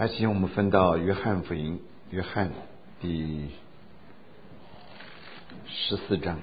还请我们分到约翰福音，约翰第14章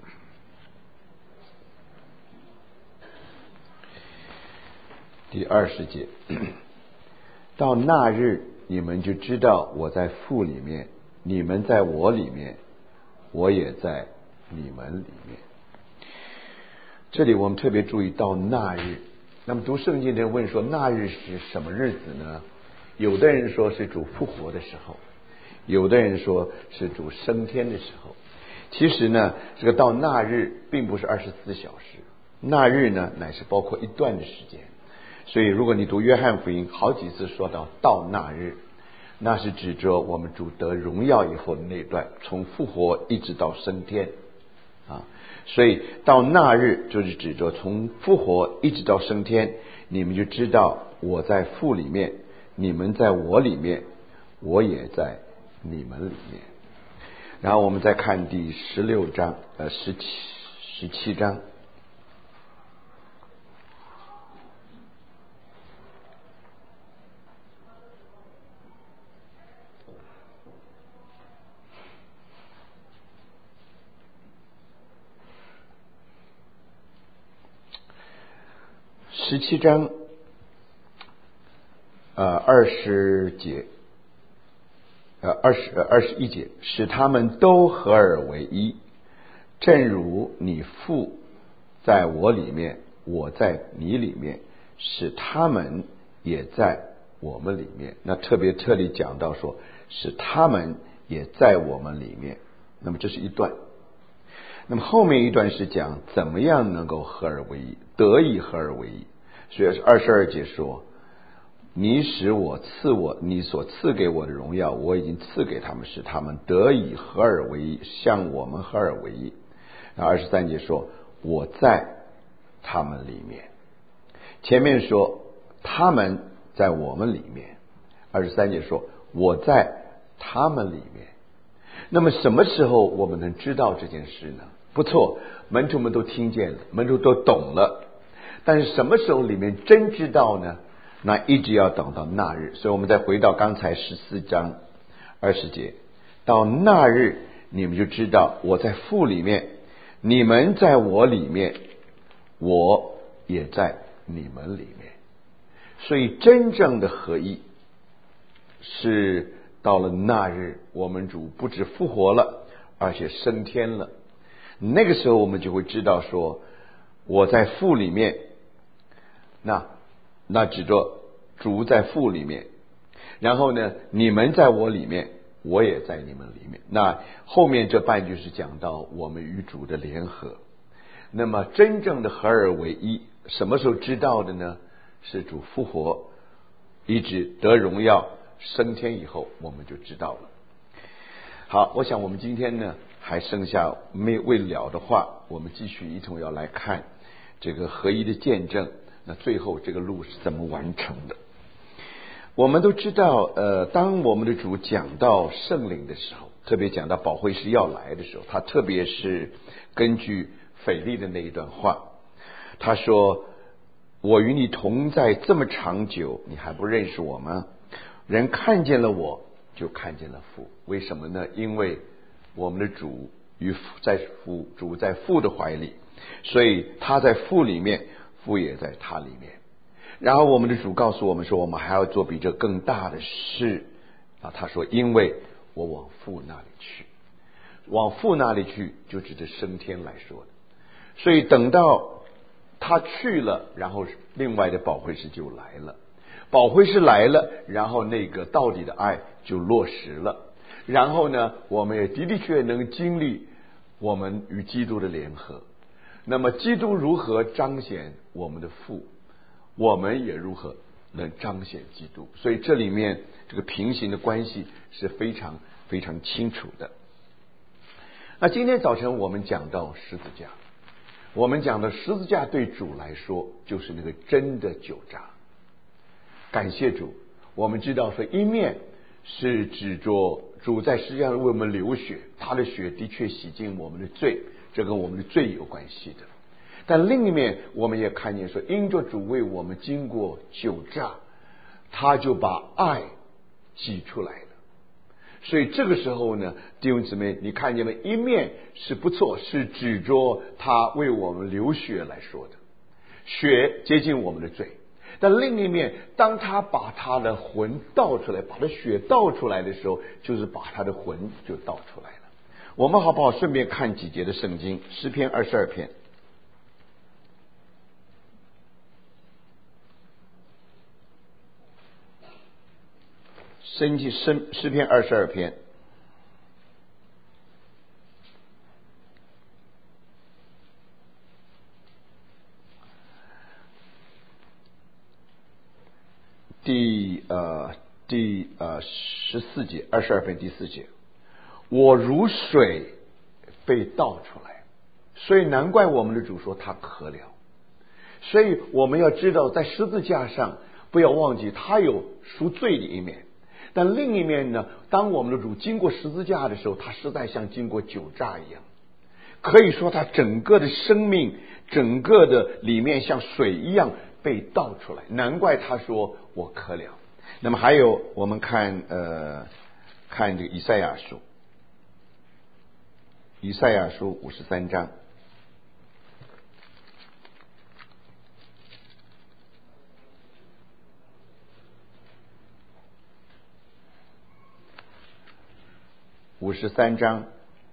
第20节。到那日，你们就知道我在父里面，你们在我里面，我也在你们里面。这里我们特别注意到那日。那么读圣经的人问说，那日是什么日子呢？有的人说是主复活的时候，有的人说是主升天的时候。其实呢，这个到那日并不是24小时，那日呢乃是包括一段的时间。所以如果你读约翰福音，好几次说到那日，那是指着我们主得荣耀以后的那段，从复活一直到升天啊。所以到那日就是指着从复活一直到升天，你们就知道我在父里面，你们在我里面，我也在你们里面。然后我们再看第17章17章20节21节，使他们都合而为一，正如你父在我里面，我在你里面，使他们也在我们里面。那特地讲到说，使他们也在我们里面。那么这是一段。那么后面一段是讲怎么样能够合而为一，得以合而为一。所以22节说，你使我你所赐给我的荣耀，我已经赐给他们，使他们得以合而为一，像我们合而为一。然后23节说，我在他们里面。前面说他们在我们里面，23节说我在他们里面。那么什么时候我们能知道这件事呢？不错，门徒们都听见了，门徒都懂了，但是什么时候里面真知道呢？那一直要等到那日。所以我们再回到刚才14章20节，到那日你们就知道我在父里面，你们在我里面，我也在你们里面。所以真正的合一是到了那日，我们主不止复活了，而且升天了。那个时候我们就会知道说，我在父里面，那指着主在父里面，然后呢，你们在我里面，我也在你们里面。那后面这半句是讲到我们与主的联合。那么真正的合而为一，什么时候知道的呢？是主复活一直得荣耀升天以后，我们就知道了。好，我想我们今天呢还剩下未了的话，我们继续一同要来看这个合一的见证。那最后这个路是怎么完成的？我们都知道当我们的主讲到圣灵的时候，特别讲到保惠师要来的时候，他特别是根据腓利的那一段话，他说，我与你同在这么长久，你还不认识我吗？人看见了我，就看见了父。为什么呢？因为我们的主主在父的怀里，所以他在父里面，父也在他里面。然后我们的主告诉我们说，我们还要做比这更大的事啊。他说，因为我往父那里去。往父那里去就指着升天来说的。所以等到他去了，然后另外的保惠师就来了。保惠师来了，然后那个到底的爱就落实了。然后呢，我们也的确能经历我们与基督的联合。那么基督如何彰显我们的父，我们也如何能彰显基督。所以这里面这个平行的关系是非常非常清楚的。那今天早晨我们讲到十字架，我们讲的十字架对主来说就是那个真的酒榨。感谢主，我们知道说一面是指着主在十字架上为我们流血，他的血的确洗净我们的罪，这跟我们的罪有关系的。但另一面我们也看见说，因着主为我们经过酒榨，他就把爱挤出来的。所以这个时候呢，弟兄姊妹，你看见没？一面是不错，是指着他为我们流血来说的，血接近我们的罪。但另一面，当他把他的魂倒出来，把他血倒出来的时候，就是把他的魂就倒出来了。我们好不好顺便看几节的圣经？诗篇22篇。诗篇22篇第14节，22篇第4节，我如水被倒出来，所以难怪我们的主说他渴了。所以我们要知道，在十字架上不要忘记他有赎罪的一面，但另一面呢，当我们的主经过十字架的时候，他实在像经过酒榨一样，可以说他整个的生命，整个的里面像水一样被倒出来，难怪他说我渴了。那么还有我们看这个以赛亚书53章53章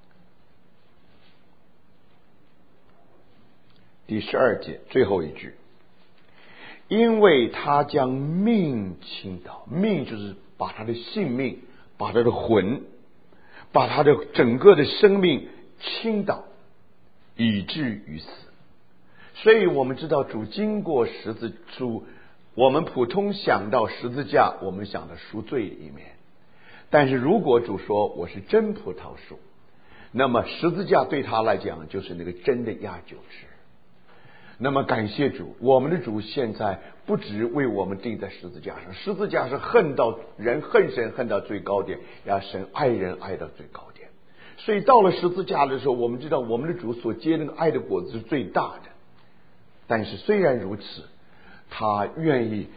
第12节最后一句，因为他将命倾倒，命就是把他的性命，把他的魂，把他的整个的生命倾倒，以至于死。所以我们知道主经过十字主，我们普通想到十字架，我们想到赎罪的一面。但是如果主说我是真葡萄树，那么十字架对他来讲就是那个真的压酒池。那么感谢主，我们的主现在不只为我们钉在十字架上，十字架是恨到人恨神恨到最高点，让神爱人爱到最高点。所以到了十字架的时候，我们知道我们的主所结那个爱的果子是最大的。但是虽然如此，他愿意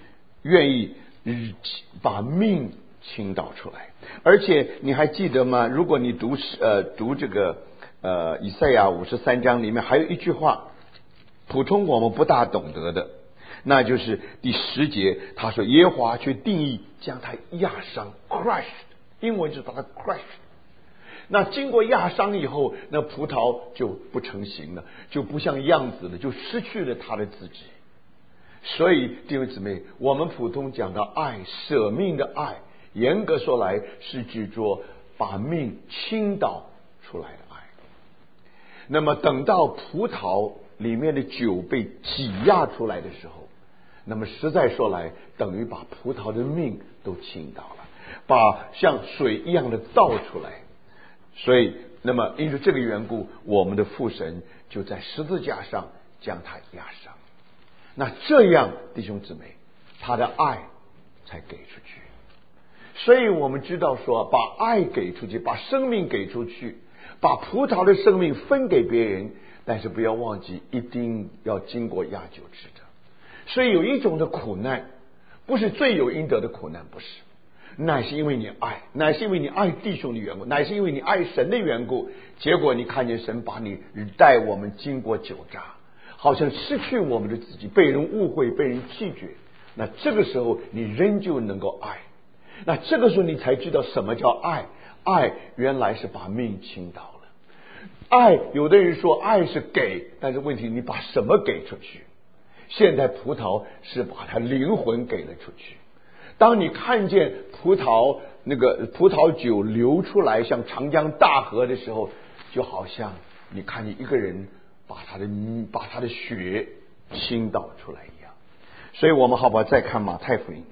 把命倾倒出来。而且你还记得吗？如果你读这个以赛亚53章里面还有一句话，普通我们不大懂得的，那就是第10节，他说耶和华却定义将他压伤 crushed， 英文就是把它 crushed。 那经过压伤以后，那葡萄就不成形了，就不像样子了，就失去了它的自己。所以弟兄姊妹，我们普通讲到爱，舍命的爱，严格说来是指着把命倾倒出来的爱。那么等到葡萄里面的酒被挤压出来的时候，那么实在说来等于把葡萄的命都倾倒了，把像水一样的倒出来。所以那么因为这个缘故，我们的父神就在十字架上将他压伤。那这样弟兄姊妹，他的爱才给出去。所以我们知道说，把爱给出去，把生命给出去，把葡萄的生命分给别人，但是不要忘记一定要经过压酒池的。所以有一种的苦难不是罪有应得的苦难，不是，乃是因为你爱，乃是因为你爱弟兄的缘故，乃是因为你爱神的缘故，结果你看见神把你带我们经过酒榨，好像失去我们的自己，被人误会，被人弃绝。那这个时候你仍旧能够爱，那这个时候你才知道什么叫爱。爱原来是把命倾倒了。爱，有的人说爱是给，但是问题你把什么给出去？现在葡萄是把他灵魂给了出去。当你看见葡萄酒流出来像长江大河的时候，就好像你看见一个人把他的血倾倒出来一样。所以我们好不好再看马太福音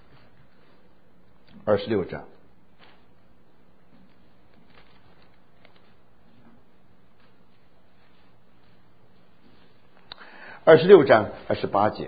26章26章28节，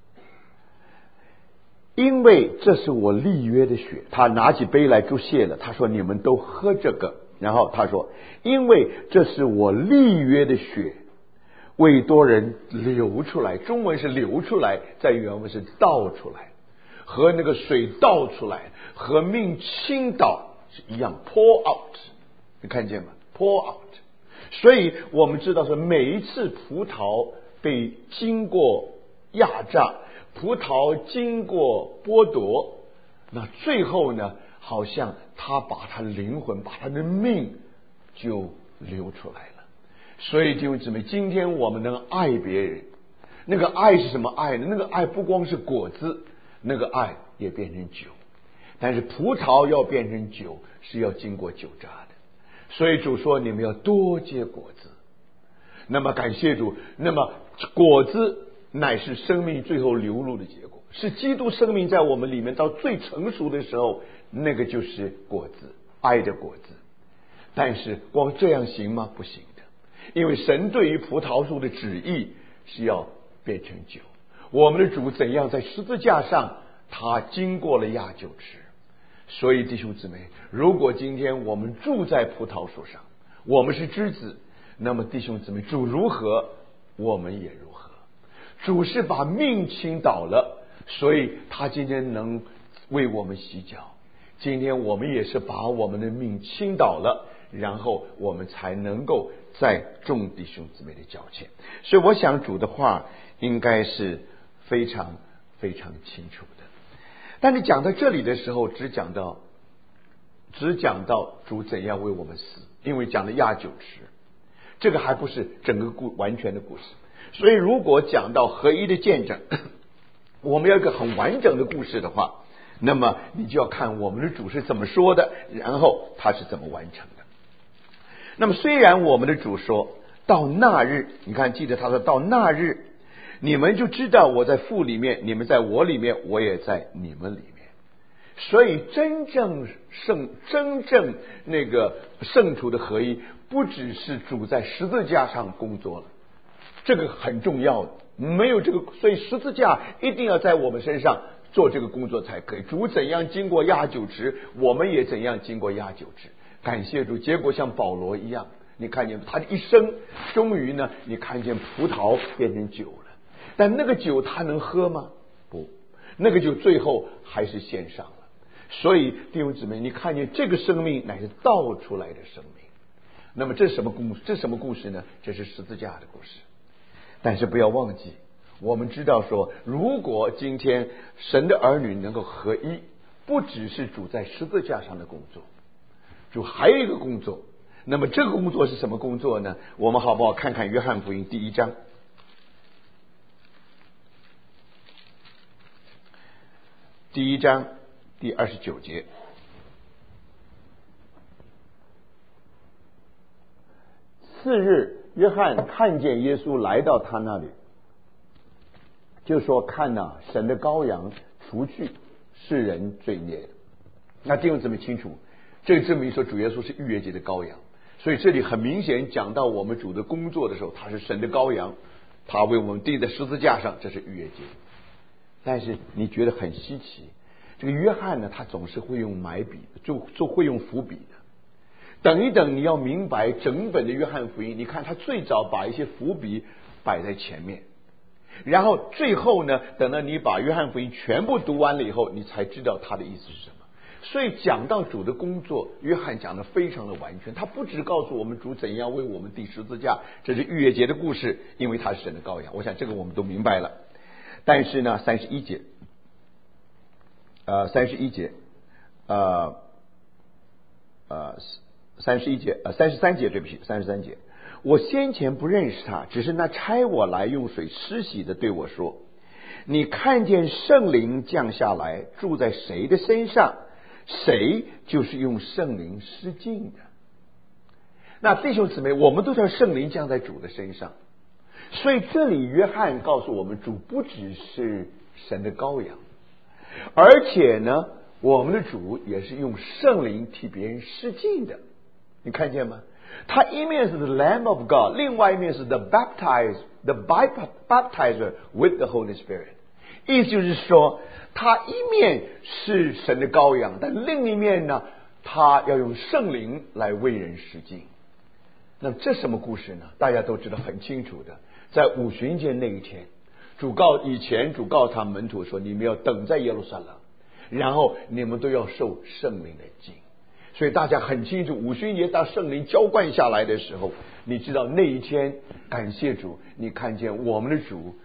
因为这是我立约的血。他拿起杯来就谢了，他说你们都喝这个。然后他说因为这是我立约的血，为多人流出来。中文是流出来，在原文是倒出来。 和那个水倒出来，和命倾倒是一样 ，pour out， 你看见吗 ？pour out。所以我们知道说，每一次葡萄被经过压榨，葡萄经过剥夺，那最后呢，好像他把他灵魂，把他的命就流出来了。所以弟兄姊妹，今天我们能爱别人，那个爱是什么爱呢？那个爱不光是果子，那个爱也变成酒。但是葡萄要变成酒，是要经过酒榨的。所以主说，你们要多结果子。那么感谢主，那么果子乃是生命最后流露的结果，是基督生命在我们里面到最成熟的时候，那个就是果子，爱的果子。但是光这样行吗？不行的，因为神对于葡萄树的旨意是要变成酒。我们的主怎样在十字架上，他经过了压酒池。所以弟兄姊妹，如果今天我们住在葡萄树上，我们是枝子，那么弟兄姊妹，主如何，我们也如何。主是把命倾倒了，所以他今天能为我们洗脚。今天我们也是把我们的命倾倒了，然后我们才能够在众弟兄姊妹的脚前。所以我想主的话应该是非常非常清楚的。但是讲到这里的时候，只讲到主怎样为我们死，因为讲的压酒池，这个还不是整个完全的故事。所以如果讲到合一的见证，我们要一个很完整的故事的话，那么你就要看我们的主是怎么说的，然后他是怎么完成的。那么虽然我们的主说到那日，你看记得他说到那日，你们就知道我在父里面，你们在我里面，我也在你们里面。所以真正那个圣徒的合一，不只是主在十字架上工作了，这个很重要的。没有这个，所以十字架一定要在我们身上做这个工作才可以。主怎样经过压酒池，我们也怎样经过压酒池。感谢主，结果像保罗一样，你看见他的一生，终于呢，你看见葡萄变成酒了。但那个酒他能喝吗？不，那个酒最后还是献上了。所以弟兄姊妹，你看见这个生命乃是倒出来的生命。那么这是什么故事？这是什么故事呢？这是十字架的故事。但是不要忘记，我们知道说，如果今天神的儿女能够合一，不只是主在十字架上的工作，主还有一个工作。那么这个工作是什么工作呢？我们好不好看看约翰福音第1章第1章第29节。次日，约翰看见耶稣来到他那里，就说：看哪，神的羔羊，除去世人罪孽的。那弟兄姊妹清楚，这证明说主耶稣是逾越节的羔羊。所以这里很明显讲到我们主的工作的时候，他是神的羔羊，他为我们钉在十字架上，这是逾越节。但是你觉得很稀奇，这个约翰呢，他总是会用埋笔，就会用伏笔的。等一等，你要明白整本的约翰福音，你看他最早把一些伏笔摆在前面，然后最后呢，等到你把约翰福音全部读完了以后，你才知道他的意思是什么。所以讲到主的工作，约翰讲得非常的完全。他不只告诉我们主怎样为我们钉十字架，这是逾越节的故事，因为他是神的羔羊。我想这个我们都明白了。但是呢，31节，33节，对不起，33节。我先前不认识他，只是那差我来用水施洗的对我说：你看见圣灵降下来，住在谁的身上，谁就是用圣灵施浸的。那弟兄姊妹，我们都知道圣灵降在主的身上，所以这里约翰告诉我们，主不只是神的羔羊，而且呢，我们的主也是用圣灵替别人施浸的。你看见吗？他一面是 the Lamb of God， 另外一面是 the baptizer with the Holy Spirit。意思就是说，他一面是神的羔羊，但另一面呢，他要用圣灵来为人施浸。那这什么故事呢？大家都知道很清楚的，在五旬节那一天， 以前主告他门徒说，你们要等在耶路撒冷，然后你们都要受圣灵的浸。所以大家很清楚，五旬节当圣灵浇灌下来的时候，你知道那一天，感谢主，你看见我们的主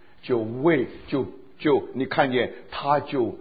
你看见他就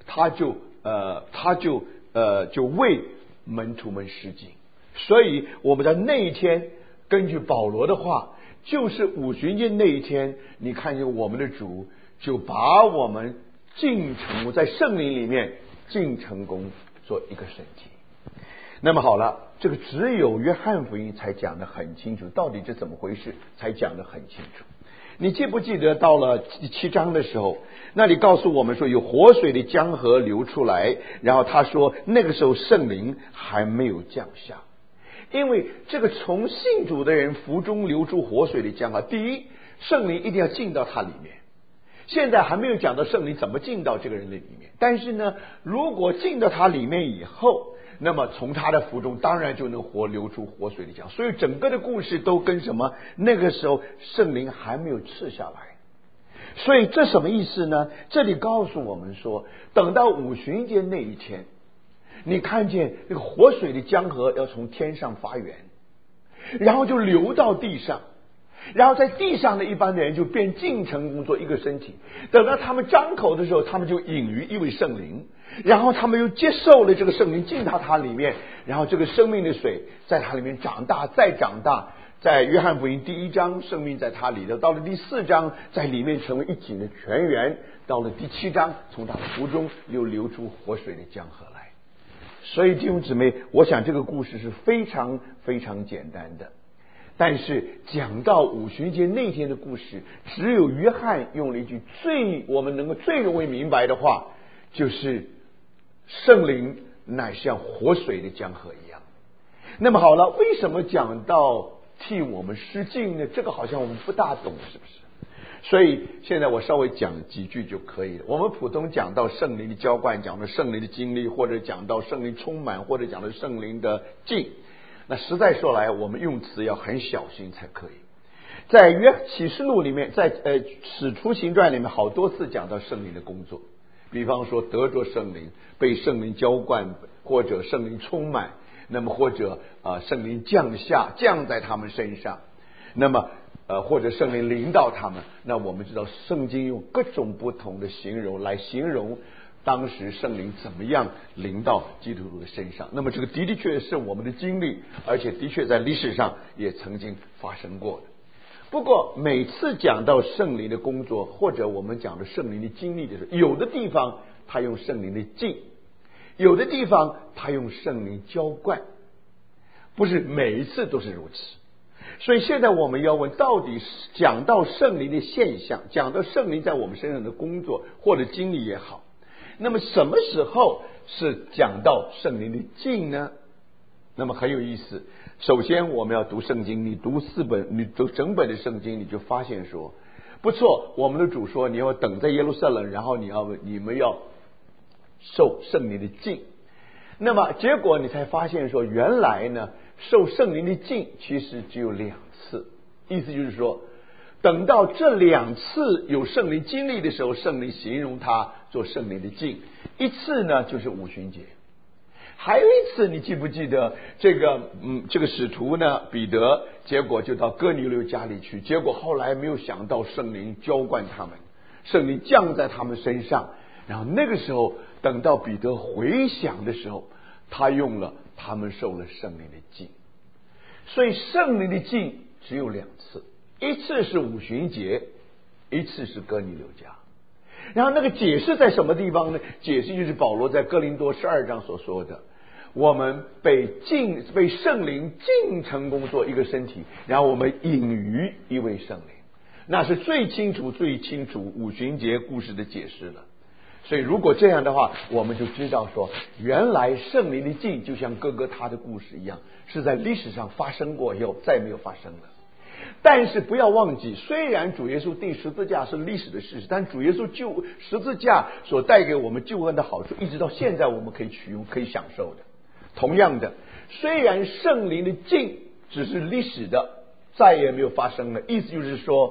为门徒们施浸。所以我们在那一天，根据保罗的话，就是五旬节那一天，你看见我们的主就把我们在圣灵里面进成功做一个身体。那么好了，这个只有约翰福音才讲得很清楚，到底这怎么回事才讲得很清楚。你记不记得到了第7章的时候，那里告诉我们说有活水的江河流出来，然后他说那个时候圣灵还没有降下。因为这个从信主的人腹中流出活水的江河，第一，圣灵一定要进到他里面。现在还没有讲到圣灵怎么进到这个人的里面，但是呢，如果进到他里面以后，那么从他的腹中当然就能流出活水的江。所以整个的故事都跟什么？那个时候圣灵还没有赐下来。所以这什么意思呢？这里告诉我们说，等到五旬节那一天，你看见那个活水的江河要从天上发源，然后就流到地上，然后在地上的一般的人就变进成功做一个身体。等到他们张口的时候，他们就隐于一位圣灵，然后他们又接受了这个圣灵进到他里面，然后这个生命的水在他里面长大，再长大。在约翰福音第1章，生命在他里头；到了第4章，在里面成为一井的泉源；到了第7章，从他腹中又流出活水的江河来。所以弟兄姊妹，我想这个故事是非常非常简单的。但是讲到五旬节那天的故事，只有约翰用了一句我们能够最容易明白的话，就是圣灵乃像活水的江河一样。那么好了，为什么讲到替我们施浸呢？这个好像我们不大懂，是不是？所以现在我稍微讲几句就可以了。我们普通讲到圣灵的浇灌，讲到圣灵的经历，或者讲到圣灵充满，或者讲到圣灵的浸，那实在说来，我们用词要很小心才可以。在启示录里面，在使徒行传里面，好多次讲到圣灵的工作，比方说得着圣灵，被圣灵浇灌，或者圣灵充满，那么或者圣灵降在他们身上，那么或者圣灵临到他们。那我们知道圣经用各种不同的形容来形容当时圣灵怎么样临到基督徒的身上。那么这个的确是我们的经历，而且的确在历史上也曾经发生过的。不过每次讲到圣灵的工作，或者我们讲的圣灵的经历的时候，有的地方他用圣灵的浸，有的地方他用圣灵浇灌，不是每一次都是如此。所以现在我们要问，到底讲到圣灵的现象，讲到圣灵在我们身上的工作或者经历也好，那么什么时候是讲到圣灵的浸呢？那么很有意思。首先我们要读圣经，你读整本的圣经，你就发现说不错，我们的主说你要等在耶路撒冷，然后你们要受圣灵的浸。那么结果你才发现说，原来呢受圣灵的浸其实只有2次。意思就是说，等到这2次有圣灵经历的时候，圣灵形容他做圣灵的浸。一次呢就是五旬节，还有一次你记不记得这个使徒呢彼得，结果就到哥尼流家里去，结果后来没有想到圣灵浇灌他们，圣灵降在他们身上，然后那个时候等到彼得回想的时候，他用了他们受了圣灵的浸。所以圣灵的浸只有2次，一次是五旬节，一次是哥尼流家。然后那个解释在什么地方呢？解释就是保罗在哥林多12章所说的，我们被圣灵浸成功做一个身体，然后我们隐于一位圣灵，那是最清楚五旬节故事的解释了。所以如果这样的话，我们就知道说，原来圣灵的浸就像哥哥他的故事一样，是在历史上发生过以后再没有发生了。但是不要忘记，虽然主耶稣钉十字架是历史的事实，但主耶稣十字架所带给我们救恩的好处，一直到现在我们可以取用可以享受的。同样的，虽然圣灵的浸只是历史的，再也没有发生了，意思就是说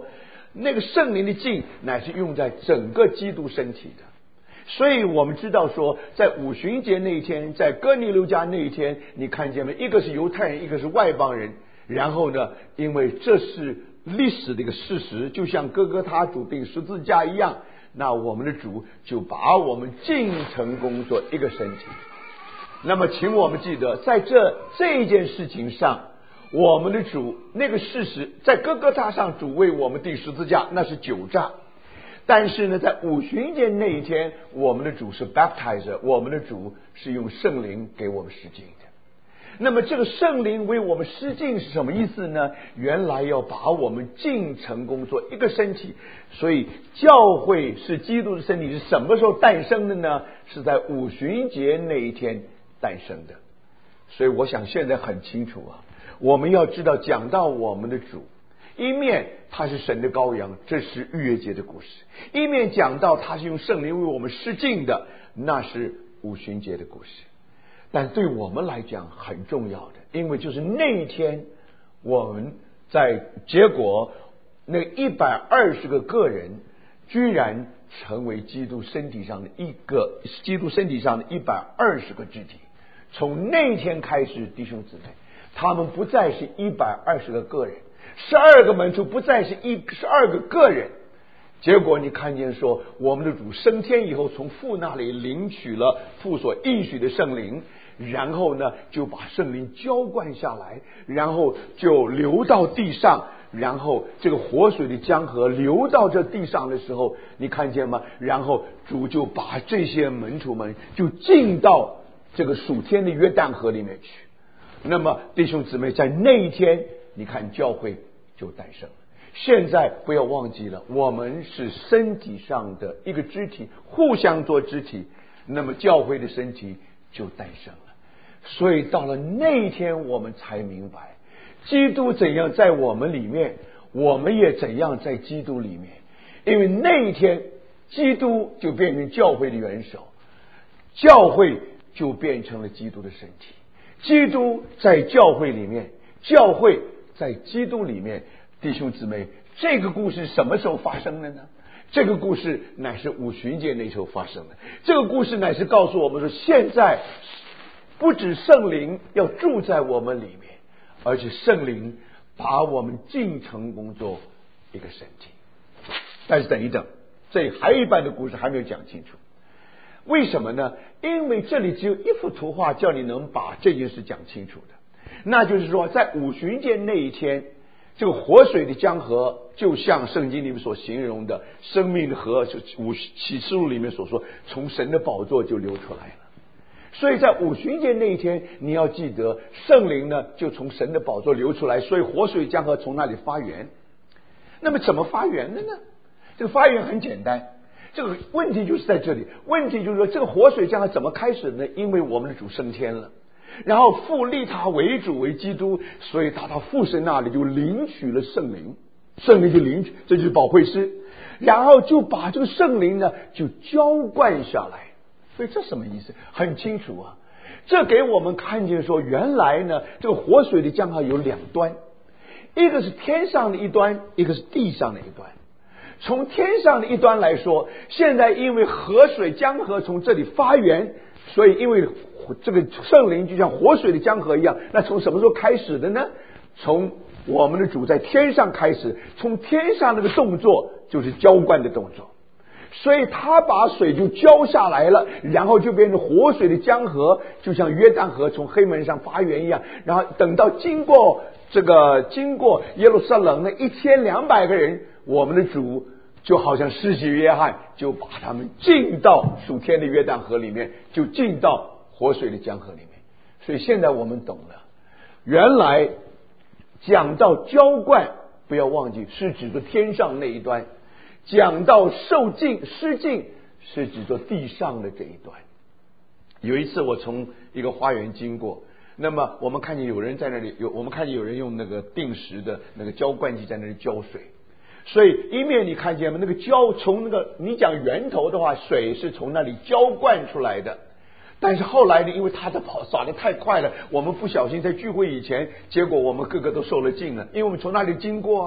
那个圣灵的浸乃是用在整个基督身体的。所以我们知道说，在五旬节那一天，在哥尼流家那一天，你看见没？一个是犹太人，一个是外邦人。然后呢，因为这是历史的一个事实，就像哥哥他主钉十字架一样，那我们的主就把我们进成工作一个身体。那么请我们记得，在这一件事情上，我们的主那个事实，在哥哥他上主为我们钉十字架，那是酒榨。但是呢，在五旬节那一天，我们的主是 baptizer， 我们的主是用圣灵给我们施浸的。那么这个圣灵为我们施浸是什么意思呢？原来要把我们浸成工作一个身体。所以教会是基督的身体，是什么时候诞生的呢？是在五旬节那一天诞生的。所以我想现在很清楚啊，我们要知道，讲到我们的主，一面他是神的羔羊，这是逾越节的故事；一面讲到他是用圣灵为我们施浸的，那是五旬节的故事。但对我们来讲很重要的，因为就是那一天，我们在结果那120个个人居然成为基督身体上的120个肢体。从那天开始，弟兄姊妹，他们不再是120个个人，12个门徒不再是12个个人。结果你看见说，我们的主升天以后，从父那里领取了父所应许的圣灵，然后呢就把圣灵浇灌下来，然后就流到地上，然后这个活水的江河流到这地上的时候，你看见吗？然后主就把这些门徒们就进到这个属天的约旦河里面去。那么弟兄姊妹，在那一天，你看教会就诞生了。现在不要忘记了，我们是身体上的一个肢体，互相做肢体，那么教会的身体就诞生了。所以到了那一天，我们才明白基督怎样在我们里面，我们也怎样在基督里面。因为那一天，基督就变成教会的元首，教会就变成了基督的身体。基督在教会里面，教会在基督里面。弟兄姊妹，这个故事什么时候发生的呢？这个故事乃是五旬节那时候发生的。这个故事乃是告诉我们说，现在不止圣灵要住在我们里面，而且圣灵把我们进成工作一个身体。但是等一等，这还有一半的故事还没有讲清楚。为什么呢？因为这里只有一幅图画叫你能把这件事讲清楚的，那就是说，在五旬节那一天，这个活水的江河就像圣经里面所形容的生命的河，就启示录里面所说，从神的宝座就流出来了。所以在五旬节那一天，你要记得圣灵呢就从神的宝座流出来，所以活水江河从那里发源。那么怎么发源的呢？这个发源很简单，这个问题就是在这里。问题就是说，这个活水江河怎么开始呢？因为我们的主升天了，然后父立他为主为基督，所以他到父神那里就领取了圣灵，圣灵就领取，这就是保惠师，然后就把这个圣灵呢就浇灌下来。所以这什么意思？很清楚啊，这给我们看见说，原来呢这个活水的江河有两端，一个是天上的一端，一个是地上的一端。从天上的一端来说，现在因为河水江河从这里发源，所以因为这个圣灵就像活水的江河一样，那从什么时候开始的呢？从我们的主在天上开始，从天上那个动作就是浇灌的动作，所以他把水就浇下来了，然后就变成活水的江河，就像约旦河从黑门上发源一样。然后等到经过耶路撒冷那1200个人，我们的主就好像施洗约翰，就把他们进到属天的约旦河里面，就进到活水的江河里面。所以现在我们懂了，原来讲到浇灌，不要忘记是指着天上那一端，讲到受浸施浸是指着地上的这一端。有一次我从一个花园经过，那么我们看见有人在那里，我们看见有人用那个定时的那个浇灌机在那里浇水。所以一面你看见吗？那个浇从那个你讲源头的话，水是从那里浇灌出来的。但是后来呢，因为他的洒得太快了，我们不小心在聚会以前，结果我们个个都受了浸了，因为我们从那里经过啊。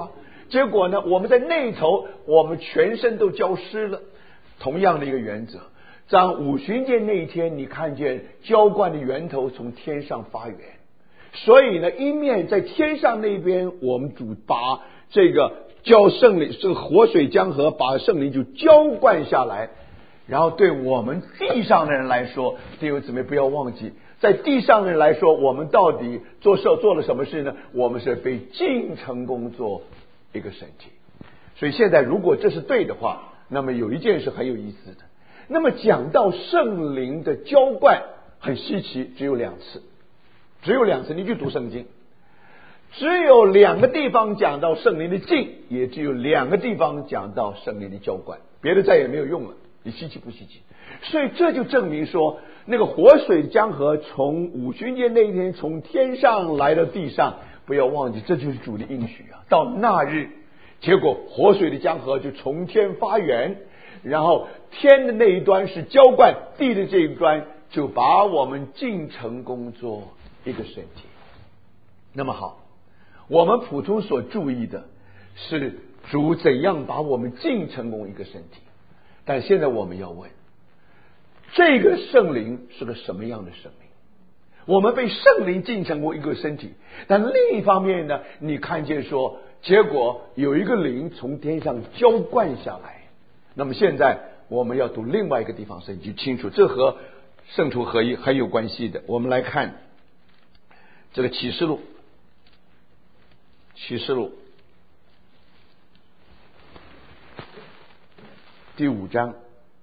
结果呢，我们在那头，我们全身都浇湿了。同样的一个原则，当五旬节那一天，你看见浇灌的源头从天上发源，所以呢，一面在天上那边，我们主把这个浇圣灵，这个活水江河把圣灵就浇灌下来。然后对我们地上的人来说，弟兄姊妹不要忘记，在地上的人来说，我们到底做了什么事呢？我们是被进城工作一个身体。所以现在如果这是对的话，那么有一件事很有意思的。那么讲到圣灵的浇灌很稀奇，只有2次，你去读圣经，只有2个地方讲到圣灵的进，也只有2个地方讲到圣灵的浇灌，别的再也没有用了。你稀奇不稀奇？所以这就证明说，那个活水江河从五旬节那一天从天上来到地上，不要忘记，这就是主的应许啊！到那日，结果活水的江河就从天发源，然后天的那一端是浇灌，地的这一端就把我们进城工作一个身体。那么好，我们普通所注意的是主怎样把我们进城工一个身体。但现在我们要问，这个圣灵是个什么样的圣灵？我们被圣灵进成过一个身体，但另一方面呢，你看见说，结果有一个灵从天上浇灌下来。那么现在我们要读另外一个地方圣经，清楚这和圣徒合一很有关系的。我们来看这个启示录第5章，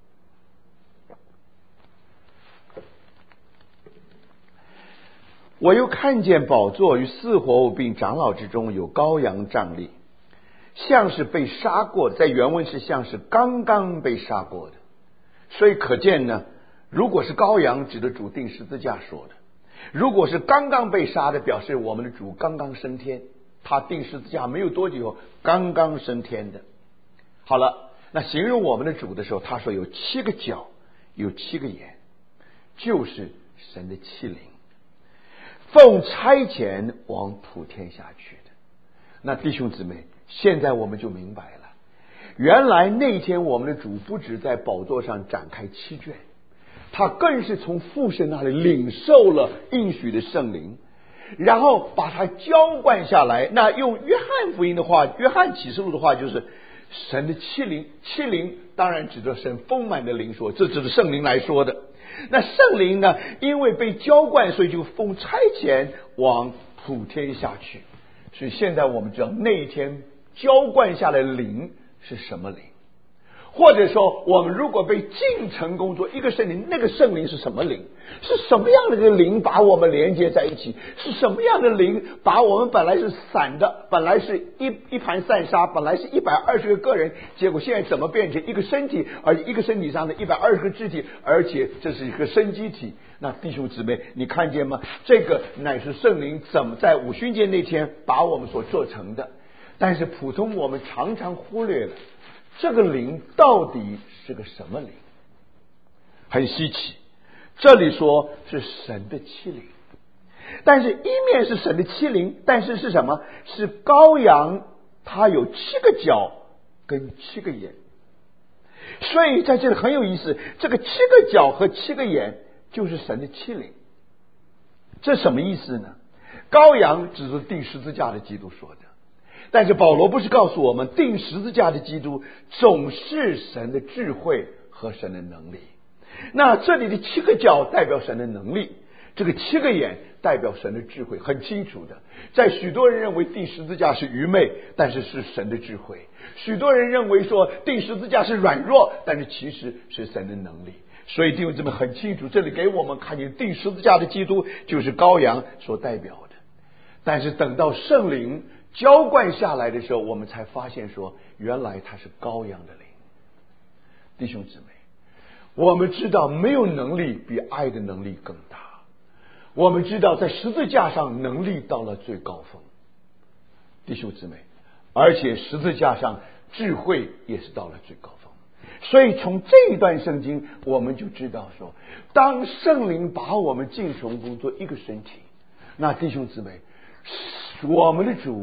我又看见宝座与四活物并长老之中有羔羊站立，像是被杀过的，在原文是像是刚刚被杀过的。所以可见呢，如果是羔羊，指的主钉十字架说的；如果是刚刚被杀的，表示我们的主刚刚升天，他钉十字架没有多久刚刚升天的。好了，那形容我们的主的时候，他说有7个角，有7个眼，就是神的7灵，奉差遣往普天下去的。那弟兄姊妹，现在我们就明白了，原来那一天我们的主不止在宝座上展开7卷，他更是从父神那里领受了应许的圣灵，然后把它浇灌下来。那用约翰福音的话，约翰启示录的话，就是神的7灵。7灵当然指着神丰满的灵说，这指着圣灵来说的。那圣灵呢，因为被浇灌，所以就奉差遣往普天下去。所以现在我们知道那一天浇灌下来的灵是什么灵，或者说我们如果被进城工作一个圣灵，那个圣灵是什么灵？是什么样的一个灵把我们连接在一起？是什么样的灵把我们本来是散的，本来是一盘散沙，本来是120个人，结果现在怎么变成一个身体，而一个身体上的120个肢体，而且这是一个生机体。那弟兄姊妹，你看见吗？这个乃是圣灵怎么在五旬节那天把我们所做成的。但是普通我们常常忽略了，这个灵到底是个什么灵？很稀奇，这里说是神的7灵，但是一面是神的7灵，但是是什么？是羔羊，它有7个角跟7个眼。所以在这里很有意思，这个7个角和7个眼就是神的7灵。这什么意思呢？羔羊只是钉十字架的基督说的，但是保罗不是告诉我们，钉十字架的基督总是神的智慧和神的能力。那这里的7个角代表神的能力，这个7个眼代表神的智慧，很清楚的。在许多人认为钉十字架是愚昧，但是是神的智慧；许多人认为说钉十字架是软弱，但是其实是神的能力。所以弟兄姊妹很清楚，这里给我们看见钉十字架的基督就是羔羊所代表的。但是等到圣灵浇灌下来的时候，我们才发现说，原来它是羔羊的灵。弟兄姊妹，我们知道没有能力比爱的能力更大。我们知道在十字架上能力到了最高峰，弟兄姊妹，而且十字架上智慧也是到了最高峰。所以从这一段圣经我们就知道说，当圣灵把我们进城工作一个身体，那弟兄姊妹，我们的主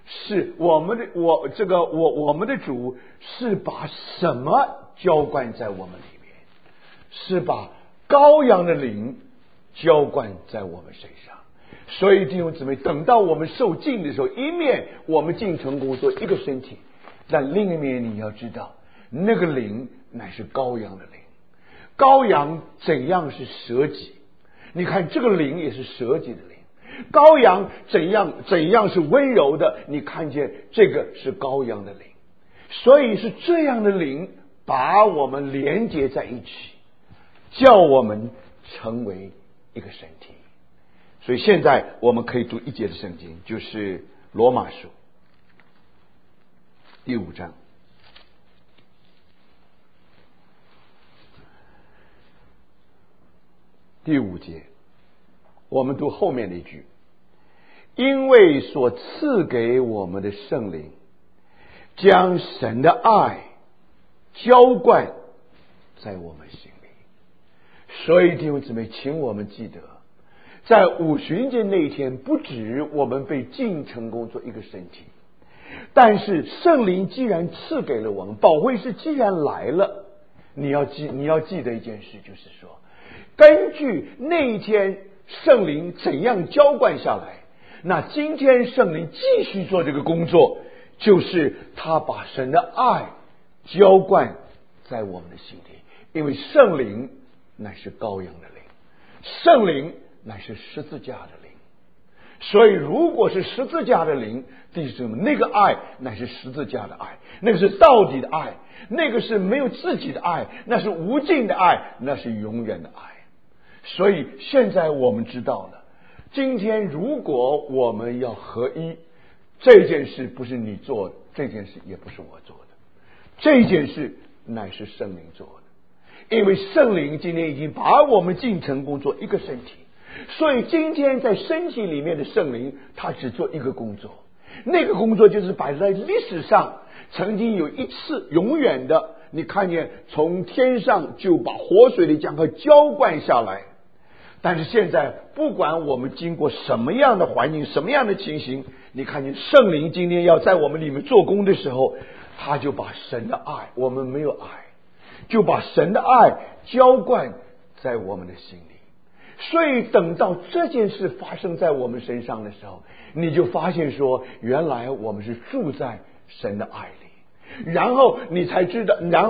是我们的主是把什么浇灌在我们里面？是把羔羊的灵浇灌在我们身上。所以弟兄姊妹，等到我们受浸的时候，一面我们进城工作一个身体，但另一面你要知道，那个灵乃是羔羊的灵。羔羊怎样是舍己？你看这个灵也是舍己的灵。羔羊怎样是温柔的？你看见这个是羔羊的灵。所以是这样的灵把我们连接在一起，叫我们成为一个身体。所以现在我们可以读一节的圣经，就是罗马书第5章第5节，我们读后面的一句：因为所赐给我们的圣灵将神的爱浇灌在我们心里。所以弟兄姊妹，请我们记得，在五旬节那一天，不止我们被进城工作一个身体，但是圣灵既然赐给了我们，保惠师既然来了，你要记得一件事，就是说，根据那一天圣灵怎样浇灌下来，那今天圣灵继续做这个工作，就是他把神的爱浇灌在我们的心里。因为圣灵乃是羔羊的灵，圣灵乃是十字架的灵。所以如果是十字架的灵，弟兄们，那个爱乃是十字架的爱，那个是到底的爱，那个是没有自己的爱，那是无尽的爱，那是永远的爱。所以现在我们知道了，今天如果我们要合一，这件事不是你做的，这件事也不是我做的，这件事乃是圣灵做的。因为圣灵今天已经把我们进城工作一个身体，所以今天在身体里面的圣灵他只做一个工作，那个工作就是摆在历史上曾经有一次永远的，你看见从天上就把活水的江河浇灌下来。但是现在不管我们经过什么样的环境，什么样的情形，你看见圣灵今天要在我们里面做工的时候，他就把神的爱，我们没有爱，就把神的爱浇灌在我们的心里。所以等到这件事发生在我们身上的时候，你就发现说，原来我们是住在神的爱里，然后你才知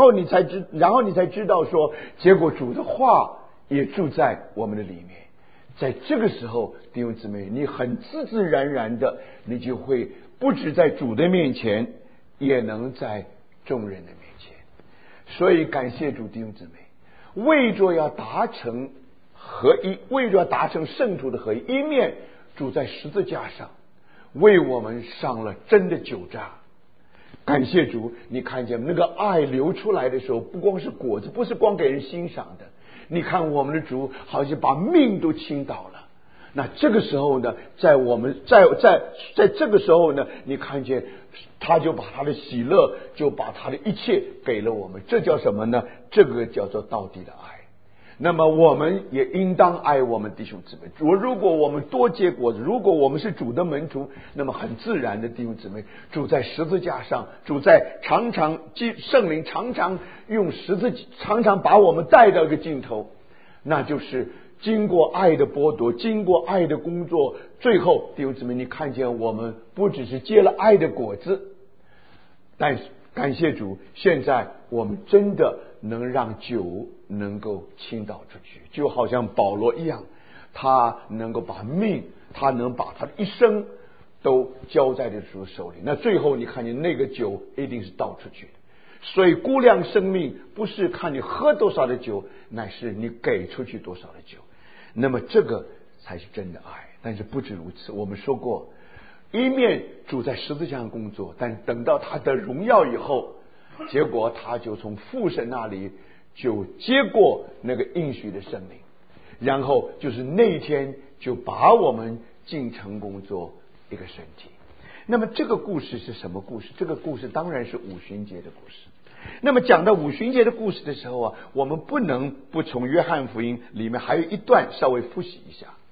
道说，结果主的话也住在我们的里面。在这个时候，弟兄姊妹，你很自自然然的，你就会不止在主的面前，也能在众人的面前。所以感谢主，弟兄姊妹，为着要达成合一，为着要达成圣徒的合一，一面主在十字架上为我们上了真的酒榨。感谢主，你看见那个爱流出来的时候，不光是果子，不是光给人欣赏的。你看我们的主好像把命都倾倒了。那这个时候呢，在这个时候呢，你看见他就把他的喜乐，就把他的一切给了我们。这叫什么呢？这个叫做到底的爱。那么我们也应当爱我们弟兄姊妹。如果我们多结果子，如果我们是主的门徒，那么很自然的，弟兄姊妹，主在十字架上，主在圣灵常常用常常把我们带到一个尽头，那就是经过爱的剥夺，经过爱的工作，最后弟兄姊妹，你看见我们不只是结了爱的果子，但是感谢主，现在我们真的能让酒能够倾倒出去，就好像保罗一样，他能够把命，他能把他的一生都交在这主手里。那最后你看见那个酒一定是倒出去的。所以估量生命不是看你喝多少的酒，乃是你给出去多少的酒。那么这个才是真的爱。但是不止如此，我们说过，一面主在十字架上工作，但等到他得荣耀以后，结果他就从父神那里就接过那个应许的圣灵，然后就是那一天就把我们进城工作一个身体。那么这个故事是什么故事？这个故事当然是五旬节的故事。那么讲到五旬节的故事的时候啊，我们不能不从约翰福音里面还有一段稍微复习一下。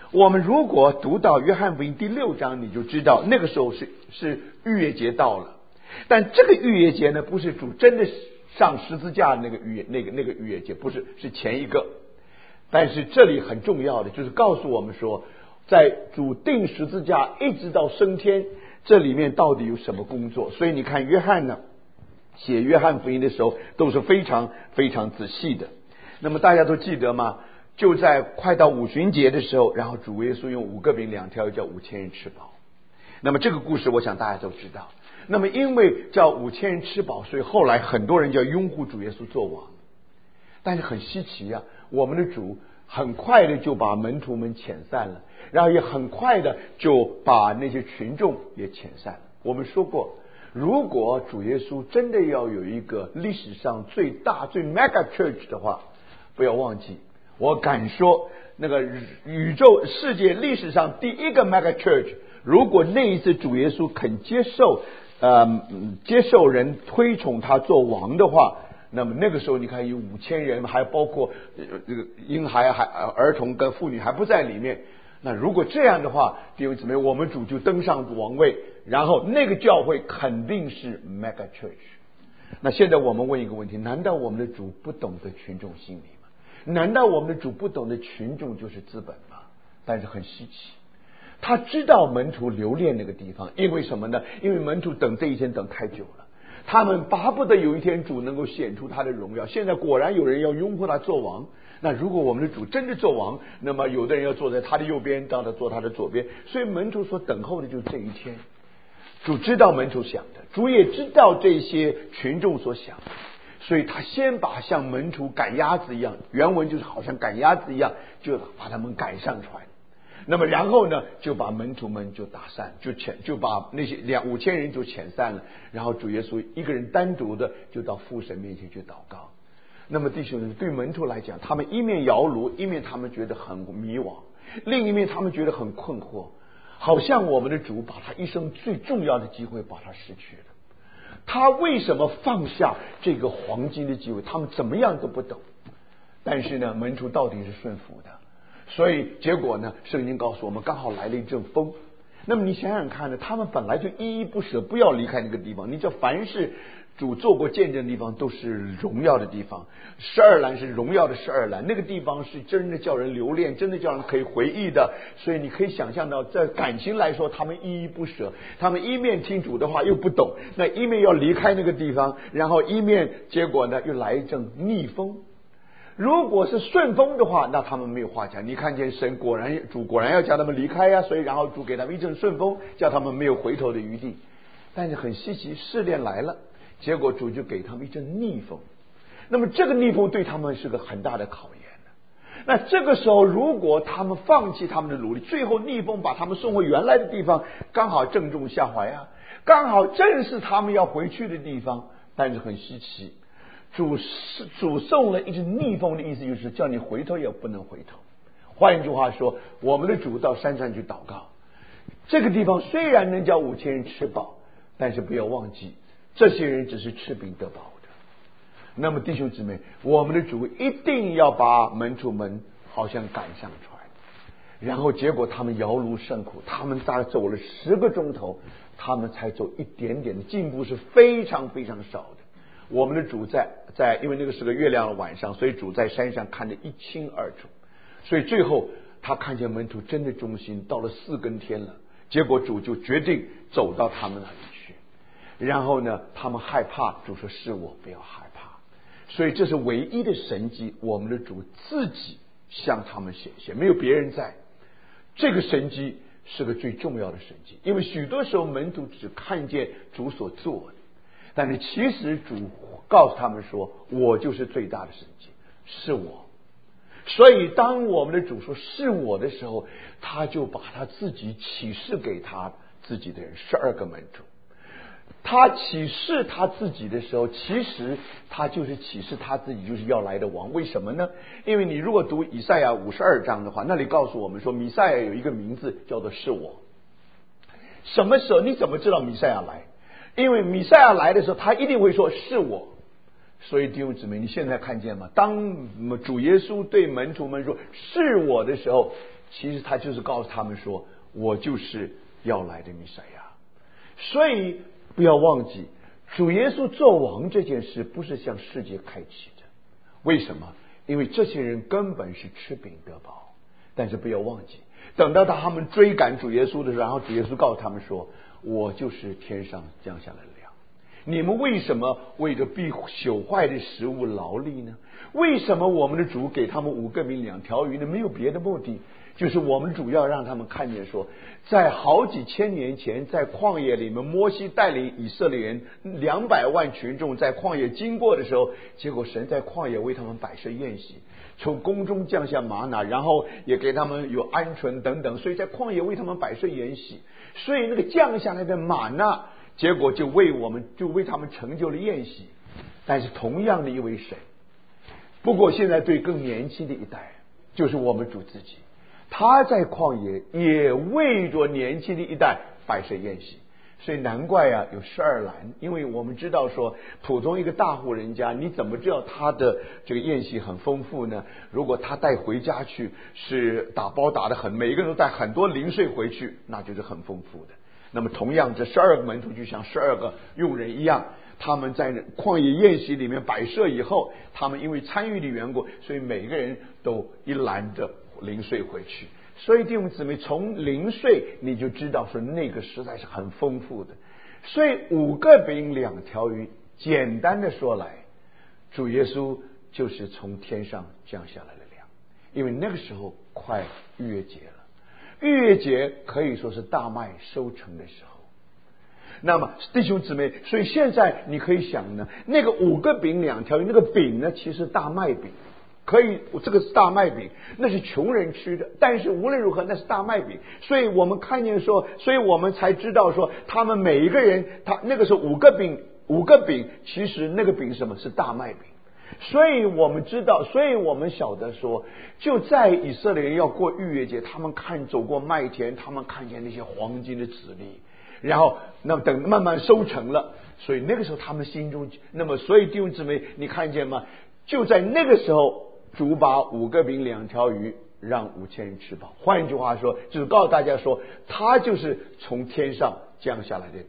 我们如果读到约翰福音第6章，你就知道那个时候是逾越节到了。但这个逾越节呢，不是主真的上十字架那个逾越节，不是，是前一个。但是这里很重要的就是告诉我们说，在主定十字架一直到升天，这里面到底有什么工作。所以你看约翰呢写约翰福音的时候都是非常非常仔细的。那么大家都记得吗？就在快到五旬节的时候，然后主耶稣用5个饼2条鱼叫5000人吃饱。那么这个故事我想大家都知道。那么因为叫5000人吃饱，所以后来很多人就要拥护主耶稣做王。但是很稀奇啊，我们的主很快的就把门徒们遣散了，然后也很快的就把那些群众也遣散了。我们说过，如果主耶稣真的要有一个历史上最大最 mega church 的话，不要忘记，我敢说那个宇宙世界历史上第一个 mega church， 如果那一次主耶稣肯接受人推崇他做王的话，那么那个时候你看有5000人，还包括这个婴孩、儿童跟妇女还不在里面。那如果这样的话，弟兄姊妹，我们主就登上王位，然后那个教会肯定是 mega church。那现在我们问一个问题，难道我们的主不懂得群众心理吗？难道我们的主不懂得群众就是资本吗？但是很稀奇，他知道门徒留恋那个地方，因为什么呢？因为门徒等这一天等太久了，他们巴不得有一天主能够显出他的荣耀。现在果然有人要拥护他做王。那如果我们的主真的做王，那么有的人要坐在他的右边，让他坐他的左边。所以门徒所等候的就是这一天。主知道门徒想的，主也知道这些群众所想的，所以他先把像门徒赶鸭子一样，原文就是好像赶鸭子一样，就把他们赶上船。那么然后呢，就把门徒们就打散，就把那些5000人就遣散了。然后主耶稣一个人单独的就到父神面前去祷告。那么弟兄们，对门徒来讲，他们一面摇橹，一面他们觉得很迷惘，另一面他们觉得很困惑，好像我们的主把他一生最重要的机会把他失去了。他为什么放下这个黄金的机会？他们怎么样都不懂。但是呢，门徒到底是顺服的。所以结果呢，圣经告诉我们，刚好来了一阵风。那么你想想看呢，他们本来就依依不舍，不要离开那个地方。你知道，凡是主做过见证的地方，都是荣耀的地方。12兰是荣耀的12兰，那个地方是真的叫人留恋，真的叫人可以回忆的。所以你可以想象到，在感情来说，他们依依不舍。他们一面听主的话又不懂，那一面要离开那个地方，然后一面结果呢又来一阵逆风。如果是顺风的话，那他们没有话讲。你看见神主果然要叫他们离开呀，所以然后主给他们一阵顺风，叫他们没有回头的余地。但是很稀奇，试炼来了，结果主就给他们一阵逆风。那么这个逆风对他们是个很大的考验。那这个时候，如果他们放弃他们的努力，最后逆风把他们送回原来的地方，刚好正中下怀啊，刚好正是他们要回去的地方。但是很稀奇，主送了一阵逆风的意思，就是叫你回头也不能回头。换一句话说，我们的主到山上去祷告，这个地方虽然能叫5000人吃饱，但是不要忘记，这些人只是吃饼得饱的。那么弟兄姊妹，我们的主一定要把门徒们好像赶上船，然后结果他们摇橹甚苦，他们大概走了10个钟头，他们才走一点点的进步，是非常非常少的。我们的主在因为那个是个月亮的晚上，所以主在山上看得一清二楚。所以最后他看见门徒真的忠心，到了4更天了，结果主就决定走到他们那里去。然后呢，他们害怕，主说是我，不要害怕。所以这是唯一的神迹，我们的主自己向他们显现，没有别人在。这个神迹是个最重要的神迹，因为许多时候门徒只看见主所做的，但是其实主告诉他们说，我就是最大的神迹，是我。所以当我们的主说是我的时候，他就把他自己启示给他自己的人，12个门徒。他启示他自己的时候，其实他就是启示他自己就是要来的王。为什么呢？因为你如果读以赛亚52章的话，那里告诉我们说，弥赛亚有一个名字叫做是我。什么时候？你怎么知道弥赛亚来？因为弥赛亚来的时候，他一定会说是我。所以弟兄姊妹，你现在看见吗？当主耶稣对门徒们说是我的时候， 其实他就是告诉他们说，我就是要来的弥赛亚。所以不要忘记，主耶稣做王这件事不是向世界开启的。为什么？因为这些人根本是吃饼得饱。但是不要忘记，等到他们追赶主耶稣的时候，然后主耶稣告诉他们说，我就是天上降下来的粮。你们为什么为着必朽坏的食物劳力呢？为什么我们的主给他们5个饼2条鱼呢？没有别的目的，就是我们主要让他们看见说，在好几千年前，在旷野里面，摩西带领以色列人200万群众在旷野经过的时候，结果神在旷野为他们摆设宴席，从宫中降下玛拿，然后也给他们有鹌鹑等等，所以在旷野为他们摆设筵席。所以那个降下来的玛纳，结果就为他们成就了宴席。但是同样的一位神，不过现在对更年轻的一代，就是我们主自己，他在旷野也为着年轻的一代摆设宴席。所以难怪有12篮，因为我们知道说，普通一个大户人家，你怎么知道他的这个宴席很丰富呢？如果他带回家去是打包打得很，每一个人都带很多零碎回去，那就是很丰富的。那么同样，这12个门徒就像12个佣人一样，他们在旷野宴席里面摆设以后，他们因为参与的缘故，所以每个人都一篮的零碎回去。所以弟兄姊妹，从零碎你就知道说那个实在是很丰富的。所以5个饼2条鱼，简单的说来，主耶稣就是从天上降下来的粮。因为那个时候快逾越节了，逾越节可以说是大麦收成的时候。那么弟兄姊妹，所以现在你可以想呢，那个5个饼2条鱼，那个饼呢，其实大麦饼。可以，这个是大麦饼，那是穷人吃的。但是无论如何，那是大麦饼，所以我们看见说，所以我们才知道说，他们每一个人，他那个时候5个饼，其实那个饼是什么？是大麦饼。所以我们知道，所以我们晓得说，就在以色列人要过逾越节，他们走过麦田，他们看见那些黄金的籽粒，然后那么等慢慢收成了，所以那个时候他们心中，那么所以弟兄姊妹，你看见吗？就在那个时候。主把5个饼2条鱼让5000人吃饱。换一句话说，就是告诉大家说，他就是从天上降下来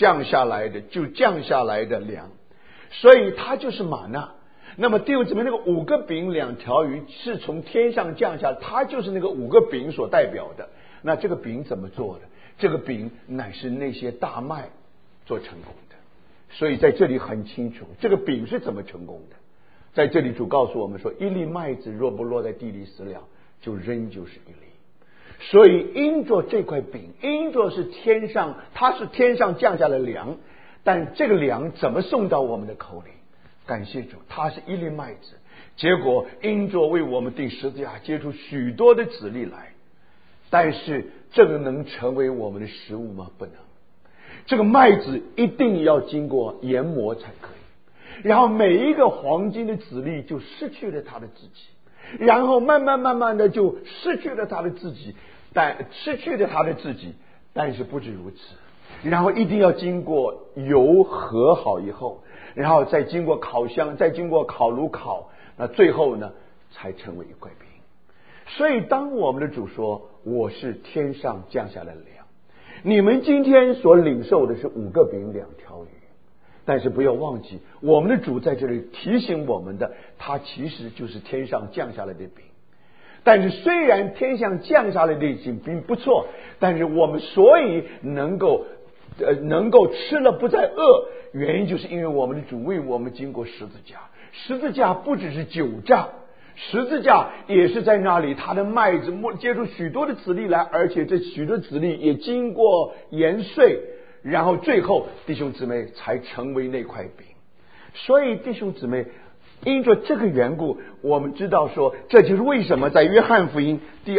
的粮，所以他就是玛纳。那么弟兄姊妹，那个5个饼2条鱼是从天上降下，它就是那个5个饼所代表的。那这个饼怎么做的？这个饼乃是那些大麦做成功的。所以在这里很清楚，这个饼是怎么成功的。在这里主告诉我们说，一粒麦子若不落在地里死了，就仍旧是一粒。所以因着这块饼，因着是天上，它是天上降下的粮，但这个粮怎么送到我们的口里？感谢主，它是一粒麦子，结果因着为我们钉十字架结出许多的子粒来。但是这个能成为我们的食物吗？不能。这个麦子一定要经过研磨才可以。然后每一个黄金的子粒就失去了它的自己，然后慢慢的就失去了它的自己，但是不止如此，然后一定要经过油和好以后，然后再经过烤箱，再经过烤炉烤，那最后呢才成为一块饼。所以当我们的主说，我是天上降下来的粮，你们今天所领受的是5个饼2条鱼。但是不要忘记，我们的主在这里提醒我们的，他其实就是天上降下来的饼。但是虽然天上降下来的饼不错，但是我们所以能够吃了不再饿，原因就是因为我们的主为我们经过十字架。十字架不只是酒榨，十字架也是在那里，他的麦子结出许多的子粒来，而且这许多子粒也经过研碎。然后最后弟兄姊妹才成为那块饼。所以弟兄姊妹，因着这个缘故，我们知道说，这就是为什么在约翰福音第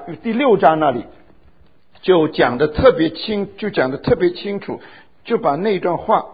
6章那里就讲得特别清楚，就把那段话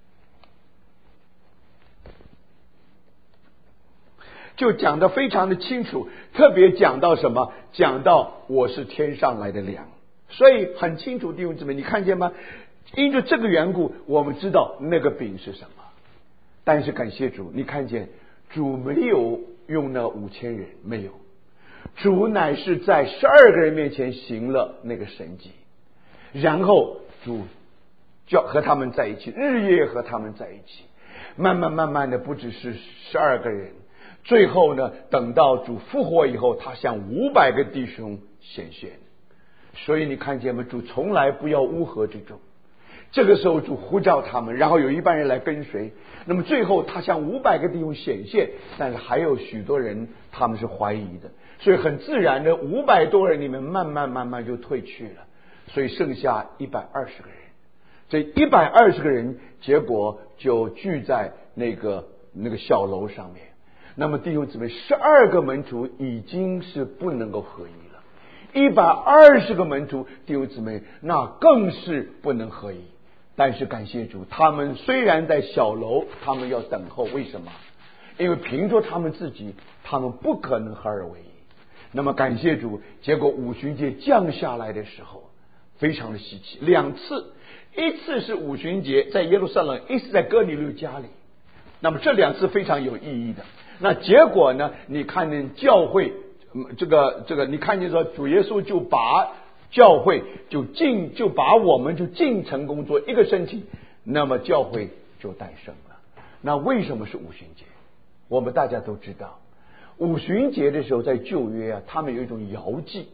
就讲得非常的清楚，特别讲到什么？讲到我是天上来的粮。所以很清楚，弟兄姊妹，你看见吗？因着这个缘故，我们知道那个饼是什么。但是感谢主，你看见主没有用那5000人，没有。 主乃是在12个人面前行了那个神迹，然后主就和他们在一起，日夜和他们在一起，慢慢的，不只是12个人，最后呢，等到主复活以后，他向500个弟兄显现。所以你看见吗？主从来不要乌合之众。这个时候主呼召他们，然后有一半人来跟随，那么最后他向500个弟兄显现，但是还有许多人他们是怀疑的，所以很自然的500多人里面慢慢就退去了，所以剩下120个人。这120个人结果就聚在那个小楼上面。那么弟兄姊妹，12个门徒已经是不能够合一了，120个门徒，弟兄姊妹，那更是不能合一。但是感谢主，他们虽然在小楼，他们要等候。为什么？因为凭着他们自己，他们不可能合而为一。那么感谢主，结果五旬节降下来的时候，非常的稀奇，2次，一次是五旬节在耶路撒冷，一次在哥尼流家里。那么这2次非常有意义的。那结果呢？你看见教会，这个，你看见说主耶稣就把教会就把我们就进城工作一个身体，那么教会就诞生了。那为什么是五旬节？我们大家都知道，五旬节的时候在旧约啊，他们有一种摇祭，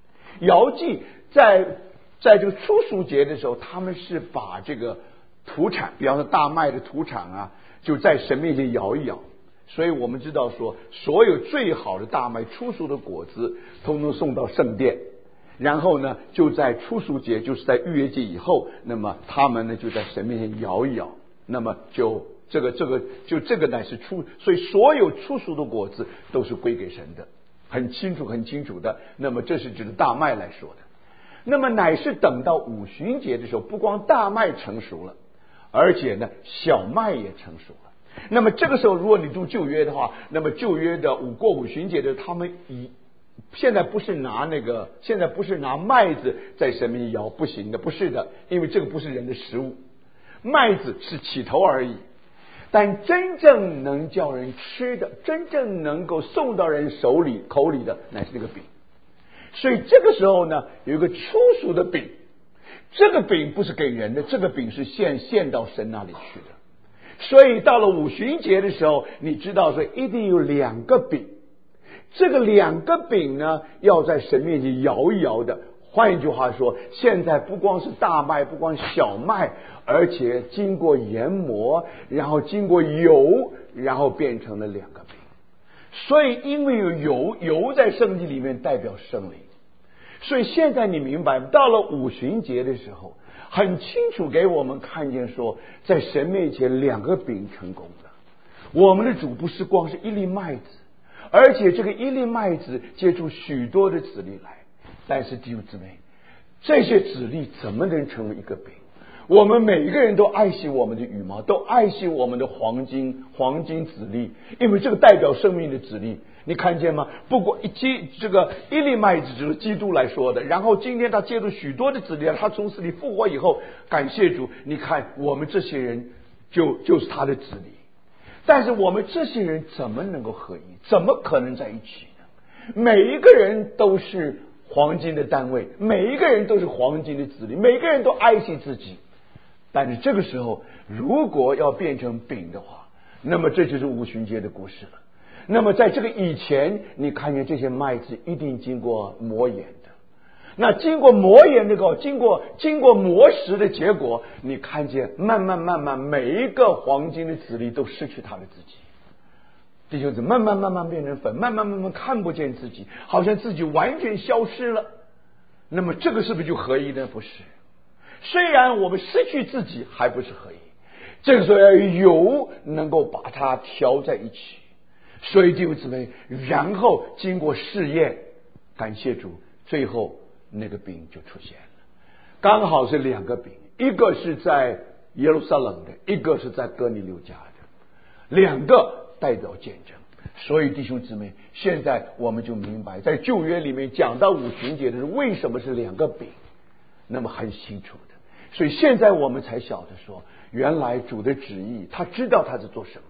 在这个初熟节的时候，他们是把这个土产，比方说大麦的土产啊，就在神面前摇一摇。所以我们知道说，所有最好的大麦初熟的果子通通送到圣殿，然后呢就在初熟节，就是在逾越节以后，那么他们呢就在神面前摇一摇，那么就这个乃是所以所有初熟的果子都是归给神的，很清楚的。那么这是指的大麦来说的。那么乃是等到五旬节的时候，不光大麦成熟了，而且呢小麦也成熟了。那么这个时候，如果你读旧约的话，那么旧约的过五旬节的，他们现在不是拿麦子在神面前摇，不行的，不是的，因为这个不是人的食物，麦子是起头而已。但真正能叫人吃的，真正能够送到人口里的，乃是那个饼。所以这个时候呢，有一个初熟的饼，这个饼不是给人的，这个饼是献到神那里去的。所以到了五旬节的时候，你知道说一定有2个饼，这个2个饼呢要在神面前摇一摇的。换一句话说，现在不光是大麦，不光小麦，而且经过研磨，然后经过油，然后变成了2个饼。所以因为有油在圣经里面代表圣灵，所以现在你明白，到了五旬节的时候，很清楚给我们看见说，在神面前2个饼成功了。我们的主不是光是一粒麦子，而且这个一粒麦子结出许多的子粒来。但是弟兄姊妹，这些子粒怎么能成为一个饼？我们每一个人都爱惜我们的羽毛，都爱惜我们的黄金子粒，因为这个代表生命的子粒。你看见吗？不过一粒麦子就是基督来说的，然后今天他接触许多的子粒，他从死里复活以后，感谢主，你看我们这些人就是他的子粒。但是我们这些人怎么能够合一？怎么可能在一起呢？每一个人都是黄金的单位，每一个人都是黄金的子粒，每个人都爱惜自己。但是这个时候，如果要变成饼的话，那么这就是五旬节的故事了。那么在这个以前，你看见这些麦子一定经过磨研的，那经过磨研这个经过磨蚀的结果，你看见慢慢每一个黄金的子粒都失去他的自己，弟兄姊妹，慢慢变成粉，慢慢看不见自己，好像自己完全消失了。那么这个是不是就合一呢？不是。虽然我们失去自己，还不是合一。这个时候要油能够把它调在一起。所以弟兄姊妹，然后经过试验，感谢主，最后那个饼就出现了。刚好是2个饼，一个是在耶路撒冷的，一个是在哥尼流家的，2个代表见证。所以弟兄姊妹，现在我们就明白，在旧约里面讲到五旬节的时候，为什么是2个饼，那么很清楚的。所以现在我们才晓得说，原来主的旨意，他知道他在做什么。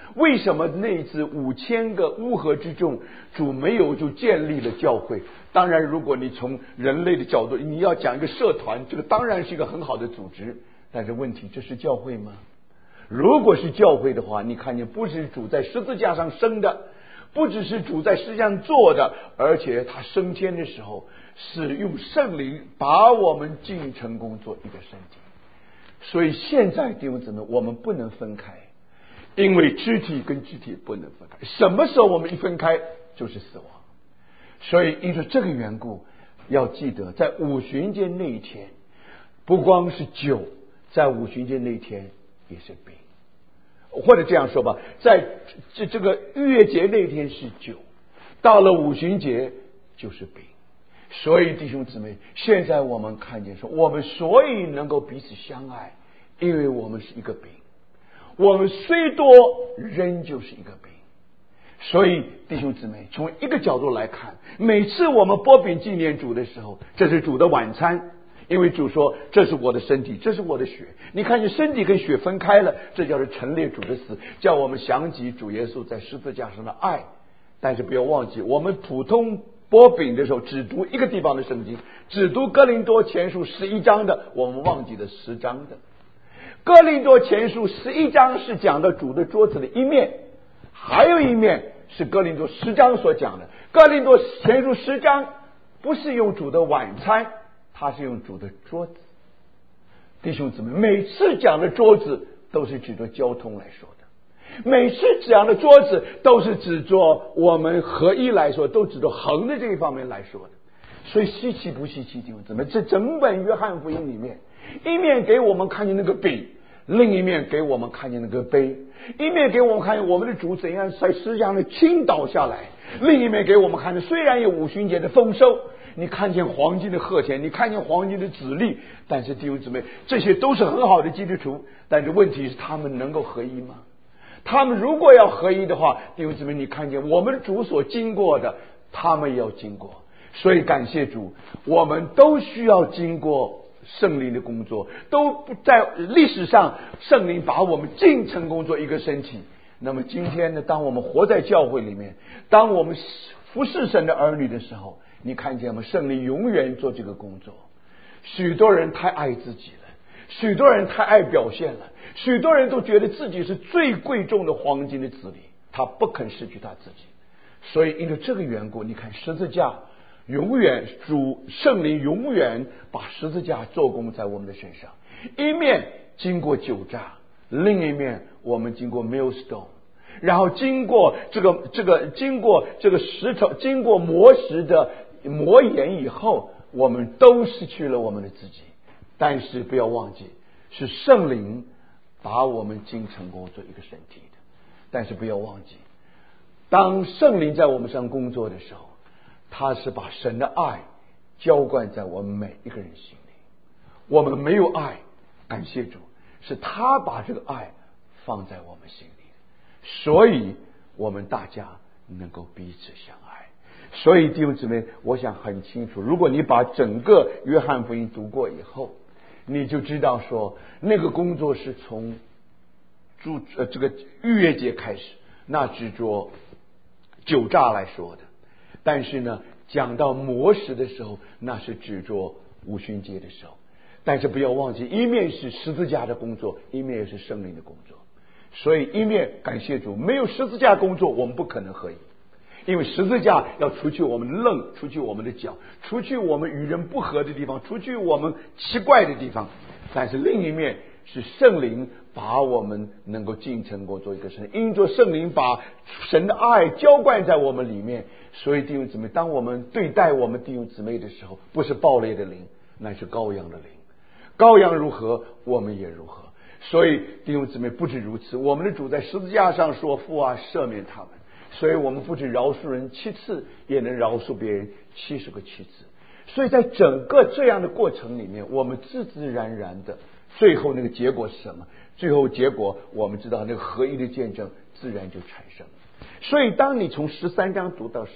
为什么那次5000个乌合之众，主没有就建立了教会？当然，如果你从人类的角度，你要讲一个社团，这个当然是一个很好的组织。但是问题，这是教会吗？如果是教会的话，你看见不是主在十字架上生的，不只是主在十字架上做的，而且他升天的时候是用圣灵把我们进成功做一个身体。所以现在弟兄姊妹，我们不能分开，因为肢体跟肢体不能分开。什么时候我们一分开，就是死亡。所以因着这个缘故，要记得在五旬节那一天，不光是酒，在五旬节那一天也是饼。或者这样说吧，在这个逾越节那一天是酒，到了五旬节就是饼。所以弟兄姊妹，现在我们看见说，我们所以能够彼此相爱，因为我们是一个饼。我们虽多，仍旧是一个饼。所以弟兄姊妹，从一个角度来看，每次我们擘饼纪念主的时候，这是主的晚餐，因为主说这是我的身体，这是我的血。你看见身体跟血分开了，这叫做陈列主的死，叫我们想起主耶稣在十字架上的爱。但是不要忘记，我们普通擘饼的时候只读一个地方的圣经，只读哥林多前书11章的，我们忘记了10章的。哥林多前书11章是讲到主的桌子的一面，还有一面是哥林多10章所讲的。哥林多前书10章不是用主的晚餐，他是用主的桌子。弟兄姊妹，每次讲的桌子都是指着交通来说的，每次讲的桌子都是指着我们合一来说，都指着横的这一方面来说的。所以稀奇不稀奇，弟兄姊妹，这整本约翰福音里面，一面给我们看见那个饼，另一面给我们看见那个杯，一面给我们看见我们的主怎样在十字架上倾倒下来，另一面给我们看见虽然有五旬节的丰收，你看见黄金的禾田，你看见黄金的子粒，但是弟兄姊妹，这些都是很好的基督徒，但是问题是他们能够合一吗？他们如果要合一的话，弟兄姊妹，你看见我们的主所经过的，他们也要经过。所以感谢主，我们都需要经过圣灵的工作，都不在历史上圣灵把我们尽成功做一个身体。那么今天呢，当我们活在教会里面，当我们服侍神的儿女的时候，你看见吗？圣灵永远做这个工作。许多人太爱自己了，许多人太爱表现了，许多人都觉得自己是最贵重的黄金的子粒，他不肯失去他自己。所以因着这个缘故，你看十字架永远，主圣灵永远把十字架做工在我们的身上，一面经过酒榨，另一面我们经过 millstone， 然后经过经过这个石头，经过磨石的磨研以后，我们都失去了我们的自己。但是不要忘记，是圣灵把我们经成功做一个身体的。但是不要忘记，当圣灵在我们上工作的时候，他是把神的爱浇灌在我们每一个人心里。我们没有爱，感谢主，是他把这个爱放在我们心里，所以我们大家能够彼此相爱。所以弟兄姊妹，我想很清楚，如果你把整个约翰福音读过以后，你就知道说那个工作是从这个逾越节开始，那指着酒榨来说的。但是呢，讲到磨石的时候，那是指着五旬节的时候。但是不要忘记，一面是十字架的工作，一面也是圣灵的工作。所以一面感谢主，没有十字架工作，我们不可能合一。因为十字架要除去我们的愣，除去我们的脚，除去我们与人不合的地方，除去我们奇怪的地方。但是另一面是圣灵把我们能够进成功做一个神，因着圣灵把神的爱浇灌在我们里面。所以弟兄姊妹，当我们对待我们弟兄姊妹的时候，不是暴烈的灵，乃是羔羊的灵。羔羊如何，我们也如何。所以弟兄姊妹，不止如此，我们的主在十字架上说，父啊，赦免他们。所以我们不止饶恕人7次，也能饶恕别人70个7次。所以在整个这样的过程里面，我们自自然然的，最后那个结果是什么？最后结果我们知道，那个合一的见证自然就产生了。所以当你从13章读到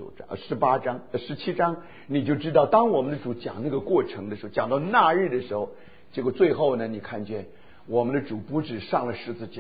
18章、17章，你就知道，当我们的主讲那个过程的时候，讲到那日的时候，结果最后呢，你看见我们的主不止上了十字架，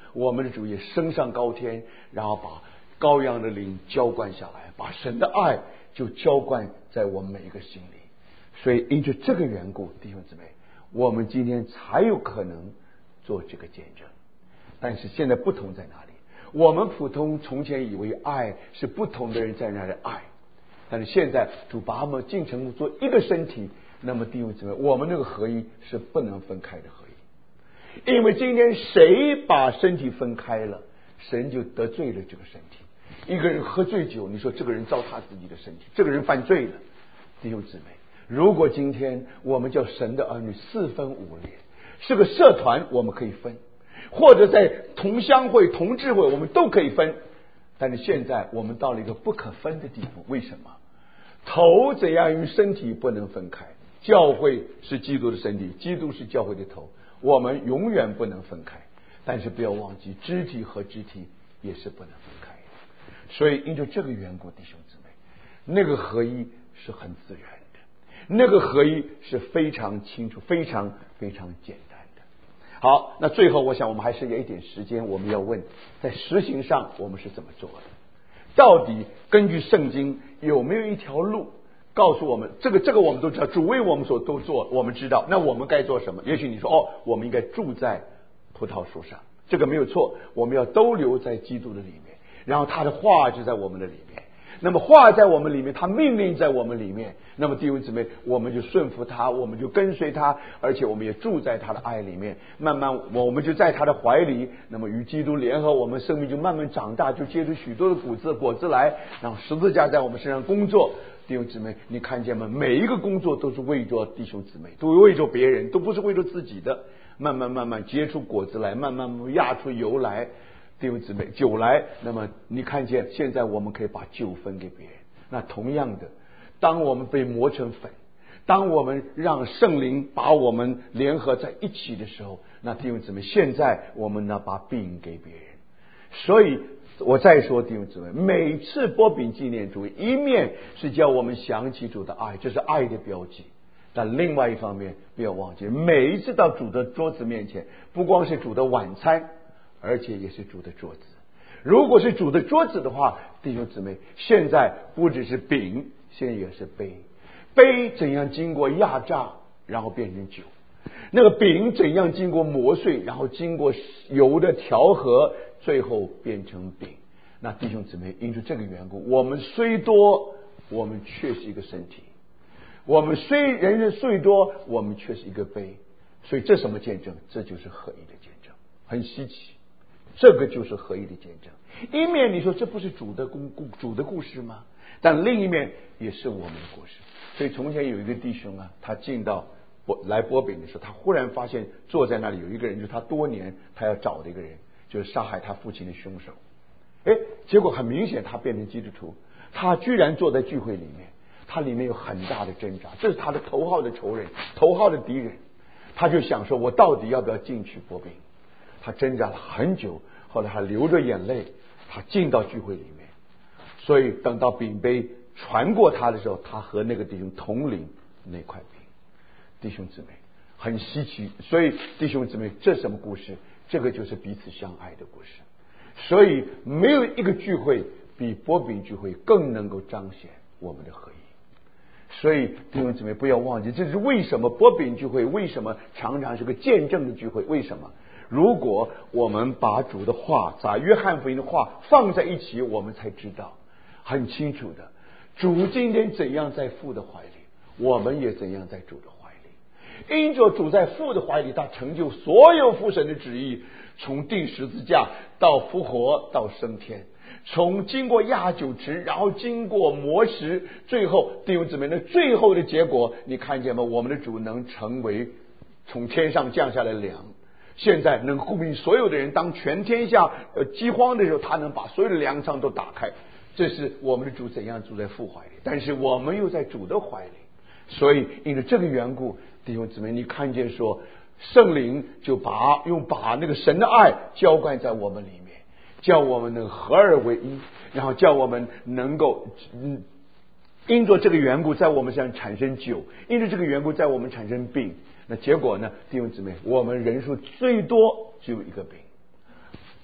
我们的主也升上高天，然后把羔羊的灵浇灌下来，把神的爱就浇灌在我们每一个心里。所以因着这个缘故，弟兄姊妹，我们今天才有可能做这个见证。但是现在不同在哪里？我们普通从前以为爱是不同的人在那里爱，但是现在主把我们进城做一个身体，那么弟兄姊妹，我们那个合一是不能分开的合一。因为今天谁把身体分开了，神就得罪了这个身体。一个人喝醉酒，你说这个人糟蹋自己的身体，这个人犯罪了。弟兄姊妹，如果今天我们叫神的儿女四分五裂，是个社团我们可以分，或者在同乡会同志会我们都可以分，但是现在我们到了一个不可分的地步。为什么？头怎样与身体不能分开，教会是基督的身体，基督是教会的头，我们永远不能分开。但是不要忘记，肢体和肢体也是不能分开的。所以因着这个缘故，弟兄姊妹，那个合一是很自然的，那个合一是非常清楚、非常非常简单的。好，那最后我想我们还是有一点时间，我们要问，在实行上我们是怎么做的？到底根据圣经有没有一条路告诉我们？这个我们都知道，主为我们所都做，我们知道。那我们该做什么？也许你说我们应该住在葡萄树上，这个没有错。我们要都留在基督的里面，然后他的话就在我们的里面。那么话在我们里面，他命令在我们里面，那么弟兄姊妹，我们就顺服他，我们就跟随他，而且我们也住在他的爱里面，慢慢我们就在他的怀里，那么与基督联合，我们生命就慢慢长大，就结出许多的果子来，然后十字架在我们身上工作。弟兄姊妹，你看见吗？每一个工作都是为着弟兄姊妹，都为着别人，都不是为着自己的。慢慢结出果子来，慢慢压出油来，弟兄姊妹，酒来。那么你看见现在我们可以把酒分给别人。那同样的，当我们被磨成粉，当我们让圣灵把我们联合在一起的时候，那弟兄姊妹，现在我们呢把饼给别人。所以我再说，弟兄姊妹，每次擘饼纪念主，一面是叫我们想起主的爱，这是爱的标记。但另外一方面，不要忘记，每一次到主的桌子面前，不光是主的晚餐，而且也是主的桌子。如果是主的桌子的话，弟兄姊妹，现在不只是饼，现在也是杯。杯怎样经过压榨，然后变成酒；那个饼怎样经过磨碎，然后经过油的调和，最后变成饼。那弟兄姊妹，因着这个缘故，我们虽多，我们却是一个身体；我们虽人虽多，我们却是一个杯。所以这什么见证？这就是合一的见证，很稀奇。这个就是合一的见证。一面你说这不是主的故事吗？但另一面也是我们的故事。所以从前有一个弟兄啊，他进到来擘饼的时候，他忽然发现坐在那里有一个人，就是他多年他要找的一个人，就是杀害他父亲的凶手。结果很明显他变成基督徒，他居然坐在聚会里面，他里面有很大的挣扎，这是他的头号的仇人，头号的敌人。他就想说，我到底要不要进去擘饼？他挣扎了很久，后来他流着眼泪，他进到聚会里面。所以等到饼杯传过他的时候，他和那个弟兄同领那块饼。弟兄姊妹，很稀奇。所以弟兄姊妹，这什么故事？这个就是彼此相爱的故事。所以没有一个聚会比擘饼聚会更能够彰显我们的合一。所以弟兄姊妹，不要忘记，这是为什么擘饼聚会为什么常常是个见证的聚会。为什么？如果我们把主的话，把约翰福音的话放在一起，我们才知道很清楚的，主今天怎样在父的怀里，我们也怎样在主的怀里。因着主在父的怀里，他成就所有父神的旨意，从钉十字架到复活到升天，从经过压酒池，然后经过磨石，最后弟兄姊妹，那最后的结果你看见吗？我们的主能成为从天上降下来的粮，现在能供应所有的人。当全天下饥荒的时候，他能把所有的粮仓都打开。这是我们的主怎样住在父怀里，但是我们又在主的怀里。所以因为这个缘故，弟兄姊妹，你看见说圣灵就把那个神的爱浇灌在我们里面，叫我们能合而为一，然后叫我们能够因着这个缘故在我们身上产生酒，因着这个缘故在我们产生病。那结果呢，弟兄姊妹，我们人数最多只有一个饼，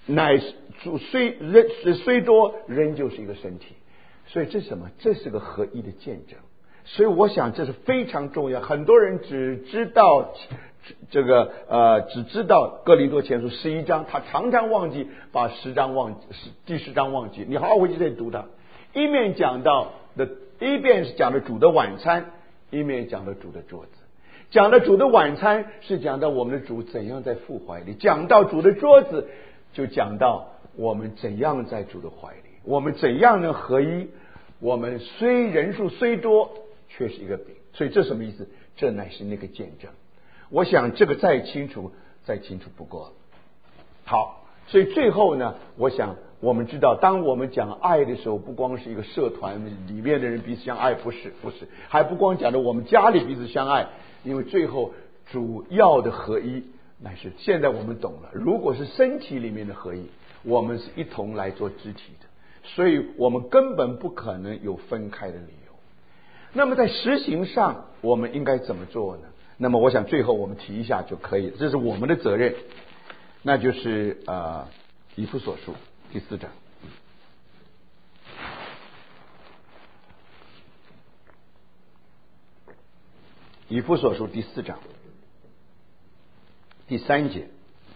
乃主虽多，仍旧是一个身体。所以这是什么？这是个合一的见证。所以我想这是非常重要。很多人只知道只知道哥林多前书11章，他常常忘记把10章第10章忘记。你好好回去再读它，一面讲到一边是讲的主的晚餐，一面讲的主的桌子。讲的主的晚餐是讲到我们的主怎样在父怀里，讲到主的桌子就讲到我们怎样在主的怀里，我们怎样能合一。我们人数虽多，却是一个饼。所以这什么意思？这乃是那个见证。我想这个再清楚不过。好，所以最后呢，我想我们知道，当我们讲爱的时候，不光是一个社团里面的人彼此相爱，不是，还不光讲的我们家里彼此相爱，因为最后主要的合一乃是现在我们懂了，如果是身体里面的合一，我们是一同来做肢体的，所以我们根本不可能有分开的理由。那么在实行上我们应该怎么做呢？那么我想最后我们提一下就可以了，这是我们的责任，那就是以弗所书第4章。以弗所书第4章第3节，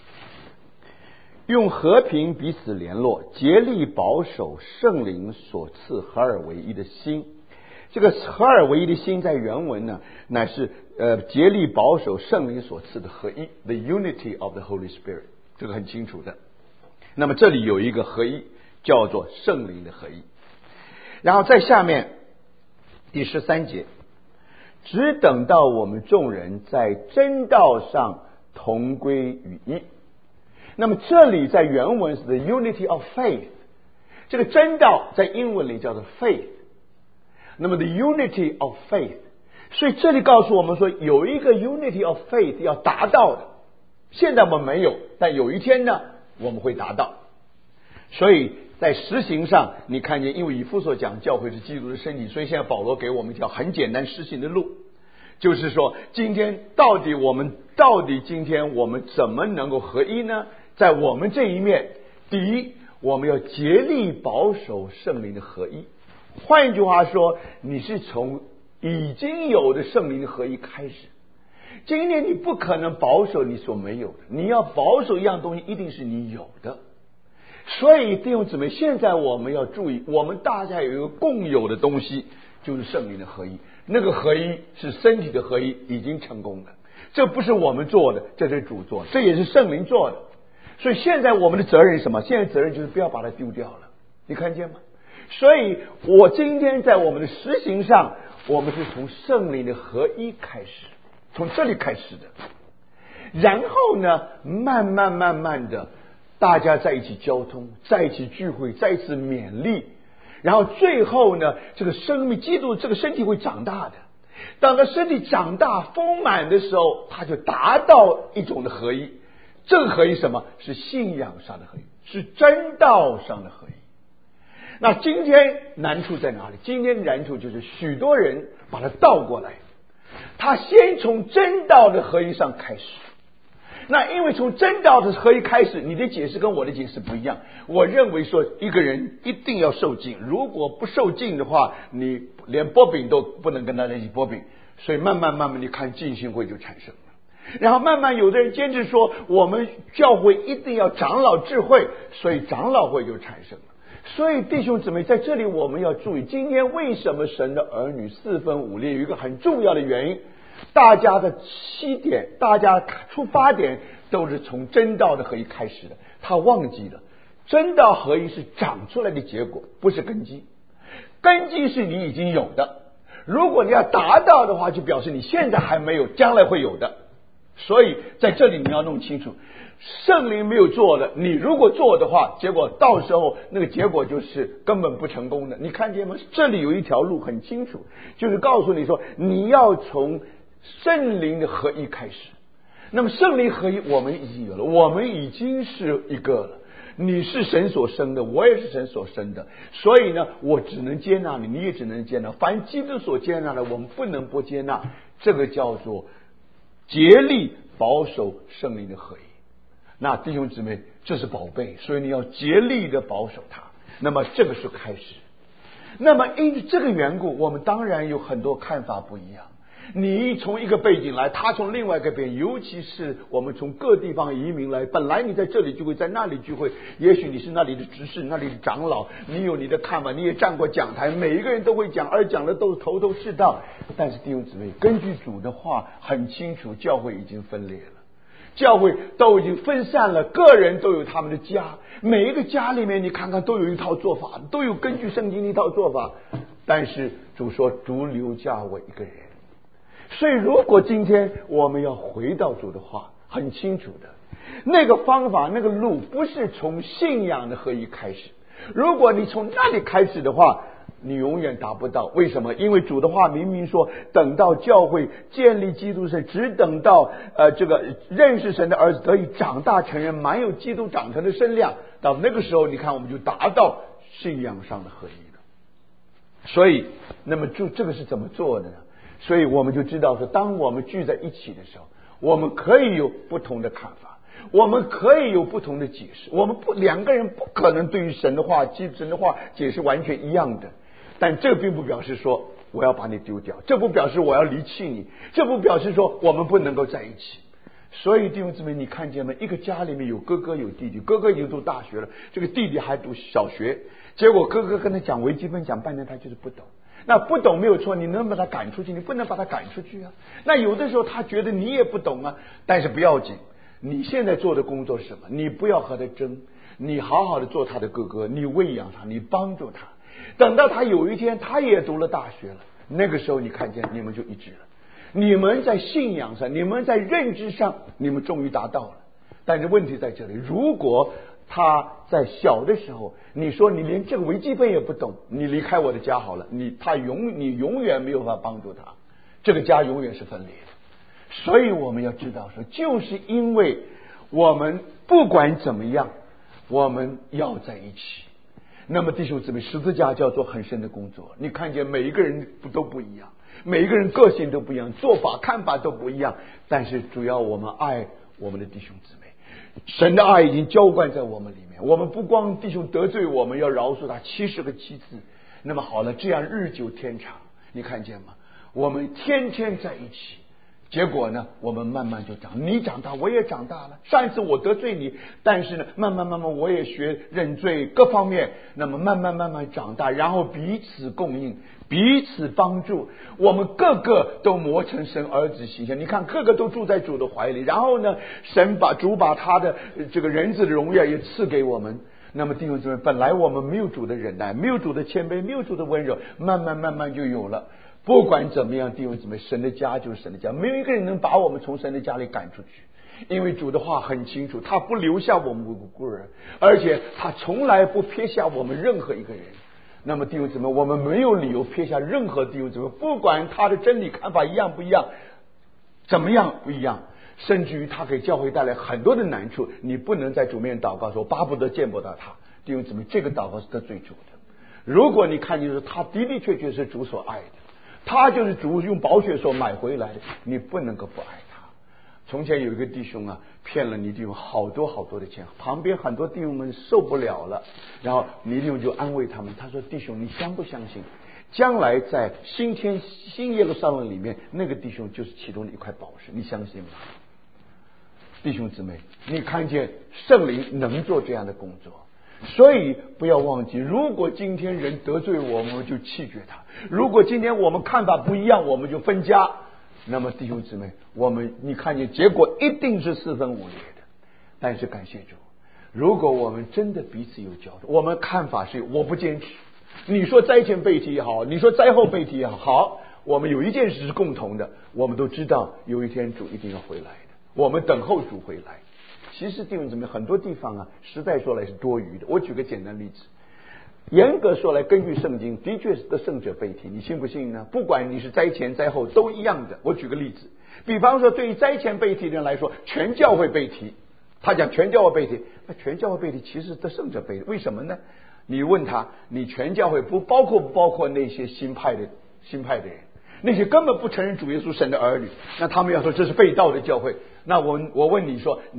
用和平彼此联络，竭力保守圣灵所赐合而为一的心。这个合而为一的心在原文呢，乃是竭力保守圣灵所赐的合一 ，the unity of the Holy Spirit， 这个很清楚的。那么这里有一个合一，叫做圣灵的合一。然后在下面第13节，只等到我们众人在真道上同归于一。那么这里在原文是 the unity of faith， 这个真道在英文里叫做 faith。那么 the unity of faith， 所以这里告诉我们说有一个 unity of faith 要达到的，现在我们没有，但有一天呢我们会达到。所以在实行上你看见，因为以弗所讲教会是基督的身体，所以现在保罗给我们一条很简单实行的路，就是说今天到底今天我们怎么能够合一呢？在我们这一面，第一，我们要竭力保守圣灵的合一。换一句话说，你是从已经有的圣灵的合一开始。今天你不可能保守你所没有的，你要保守一样东西，一定是你有的。所以弟兄姊妹，现在我们要注意，我们大家有一个共有的东西，就是圣灵的合一。那个合一是身体的合一，已经成功了。这不是我们做的，这是主做的，这也是圣灵做的。所以现在我们的责任是什么？现在责任就是不要把它丢掉了。你看见吗？所以我今天在我们的实行上，我们是从圣灵的合一开始，从这里开始的。然后呢，慢慢的大家在一起交通，在一起聚会，在一起勉励，然后最后呢，这个生命基督这个身体会长大的。当他身体长大丰满的时候，他就达到一种的合一。这个合一什么？是信仰上的合一，是真道上的合一。那今天难处在哪里？今天难处就是许多人把它倒过来，他先从真道的合一上开始。那因为从真道的合一开始，你的解释跟我的解释不一样。我认为说一个人一定要受浸，如果不受浸的话，你连剥饼都不能跟他一起剥饼。所以慢慢你看浸信会就产生了。然后慢慢有的人坚持说我们教会一定要长老智慧，所以长老会就产生了。所以弟兄姊妹，在这里我们要注意，今天为什么神的儿女四分五裂，有一个很重要的原因，大家的起点，大家出发点都是从真道的合一开始的。他忘记了真道合一是长出来的结果，不是根基。根基是你已经有的，如果你要达到的话，就表示你现在还没有，将来会有的。所以在这里你要弄清楚，圣灵没有做的，你如果做的话，结果到时候那个结果就是根本不成功的。你看见吗？这里有一条路很清楚，就是告诉你说你要从圣灵的合一开始。那么圣灵合一我们已经有了，我们已经是一个了。你是神所生的，我也是神所生的，所以呢我只能接纳你，你也只能接纳。凡基督所接纳的，我们不能不接纳。这个叫做竭力保守圣灵的合一。那弟兄姊妹， 这是宝贝，所以你要竭力的保守它。那么这个是开始。那么因为这个缘故，我们当然有很多看法不一样。你从一个背景来，他从另外一个背景，尤其是我们从各地方移民来，本来你在这里聚会，在那里聚会，也许你是那里的执事，那里的长老，你有你的看法，你也站过讲台，每一个人都会讲，而讲的都是头头是道。但是弟兄姊妹，根据主的话很清楚，教会已经分裂了，教会都已经分散了，个人都有他们的家，每一个家里面你看看都有一套做法，都有根据圣经的一套做法。但是主说主留下我一个人。所以如果今天我们要回到主的话，很清楚的，那个方法那个路不是从信仰的合一开始。如果你从那里开始的话，你永远达不到。为什么？因为主的话明明说，等到教会建立基督神，只等到这个认识神的儿子得以长大成人，满有基督长成的身量，到那个时候，你看我们就达到信仰上的合一了。所以那么就这个是怎么做的呢？所以我们就知道说，当我们聚在一起的时候，我们可以有不同的看法，我们可以有不同的解释，我们两个人不可能对于神的话解释完全一样的。但这并不表示说我要把你丢掉，这不表示我要离弃你，这不表示说我们不能够在一起。所以弟兄姊妹，你看见吗？一个家里面有哥哥有弟弟，哥哥已经读大学了，这个弟弟还读小学，结果哥哥跟他讲微积分，讲半天他就是不懂。那不懂没有错，你能把他赶出去？你不能把他赶出去啊。那有的时候他觉得你也不懂啊，但是不要紧，你现在做的工作是什么？你不要和他争，你好好的做他的哥哥，你喂养他，你帮助他。等到他有一天他也读了大学了，那个时候你看见你们就一致了，你们在信仰上，你们在认知上，你们终于达到了。但是问题在这里，如果他在小的时候，你说你连这个微积分也不懂，你离开我的家好了，你永远没有办法帮助他，这个家永远是分裂的。所以我们要知道说，就是因为我们不管怎么样，我们要在一起。那么弟兄姊妹，十字架叫做很深的工作。你看见每一个人都不一样，每一个人个性都不一样，做法看法都不一样，但是主要我们爱我们的弟兄姊妹，神的爱已经浇灌在我们里面。我们不光弟兄得罪我们要饶恕他70个7次，那么好了，这样日久天长，你看见吗？我们天天在一起，结果呢，我们慢慢就长，你长大我也长大了。上一次我得罪你，但是呢慢慢我也学认罪，各方面那么慢慢长大，然后彼此供应，彼此帮助，我们个个都磨成神儿子形象。你看个个都住在主的怀里，然后呢主把他的这个人子的荣耀也赐给我们。那么弟兄姊妹，本来我们没有主的忍耐，没有主的谦卑，没有主的温柔，慢慢就有了。不管怎么样，弟兄姊妹，神的家就是神的家，没有一个人能把我们从神的家里赶出去。因为主的话很清楚，他不留下我们无辜人，而且他从来不撇下我们任何一个人。那么弟兄姊妹，我们没有理由撇下任何弟兄姊妹，不管他的真理看法一样不一样，怎么样不一样，甚至于他给教会带来很多的难处，你不能在主面祷告说巴不得见不到他。弟兄姊妹，这个祷告是得罪主的。如果你看见说他的确是主所爱的，他就是主用宝血所买回来的，你不能够不爱他。从前有一个弟兄啊，骗了你弟兄好多的钱，旁边很多弟兄们受不了了，然后你弟兄就安慰他们，他说：弟兄，你相不相信将来在新耶路撒冷里面，那个弟兄就是其中的一块宝石，你相信吗？弟兄姊妹，你看见圣灵能做这样的工作，所以不要忘记，如果今天人得罪我们就弃绝他，如果今天我们看法不一样，我们就分家，那么弟兄姊妹，你看见结果一定是4分5裂的。但是感谢主，如果我们真的彼此有交流，我们看法是我不坚持，你说灾前背题也好，你说灾后背题也好，我们有一件事是共同的，我们都知道有一天主一定要回来的，我们等候主回来。其实弟兄姊妹，很多地方啊，实在说来是多余的。我举个简单例子，严格说来，根据圣经，的确是得胜者背题，你信不信呢？不管你是灾前灾后都一样的。我举个例子，比方说对于灾前背题的人来说，全教会背题，他讲全教会背题，那全教会背题其实得胜者背题，为什么呢？你问他，你全教会不包括那些新派的人，那些根本不承认主耶稣神的儿女，那他们要说这是被盗的教会。那我问你说，你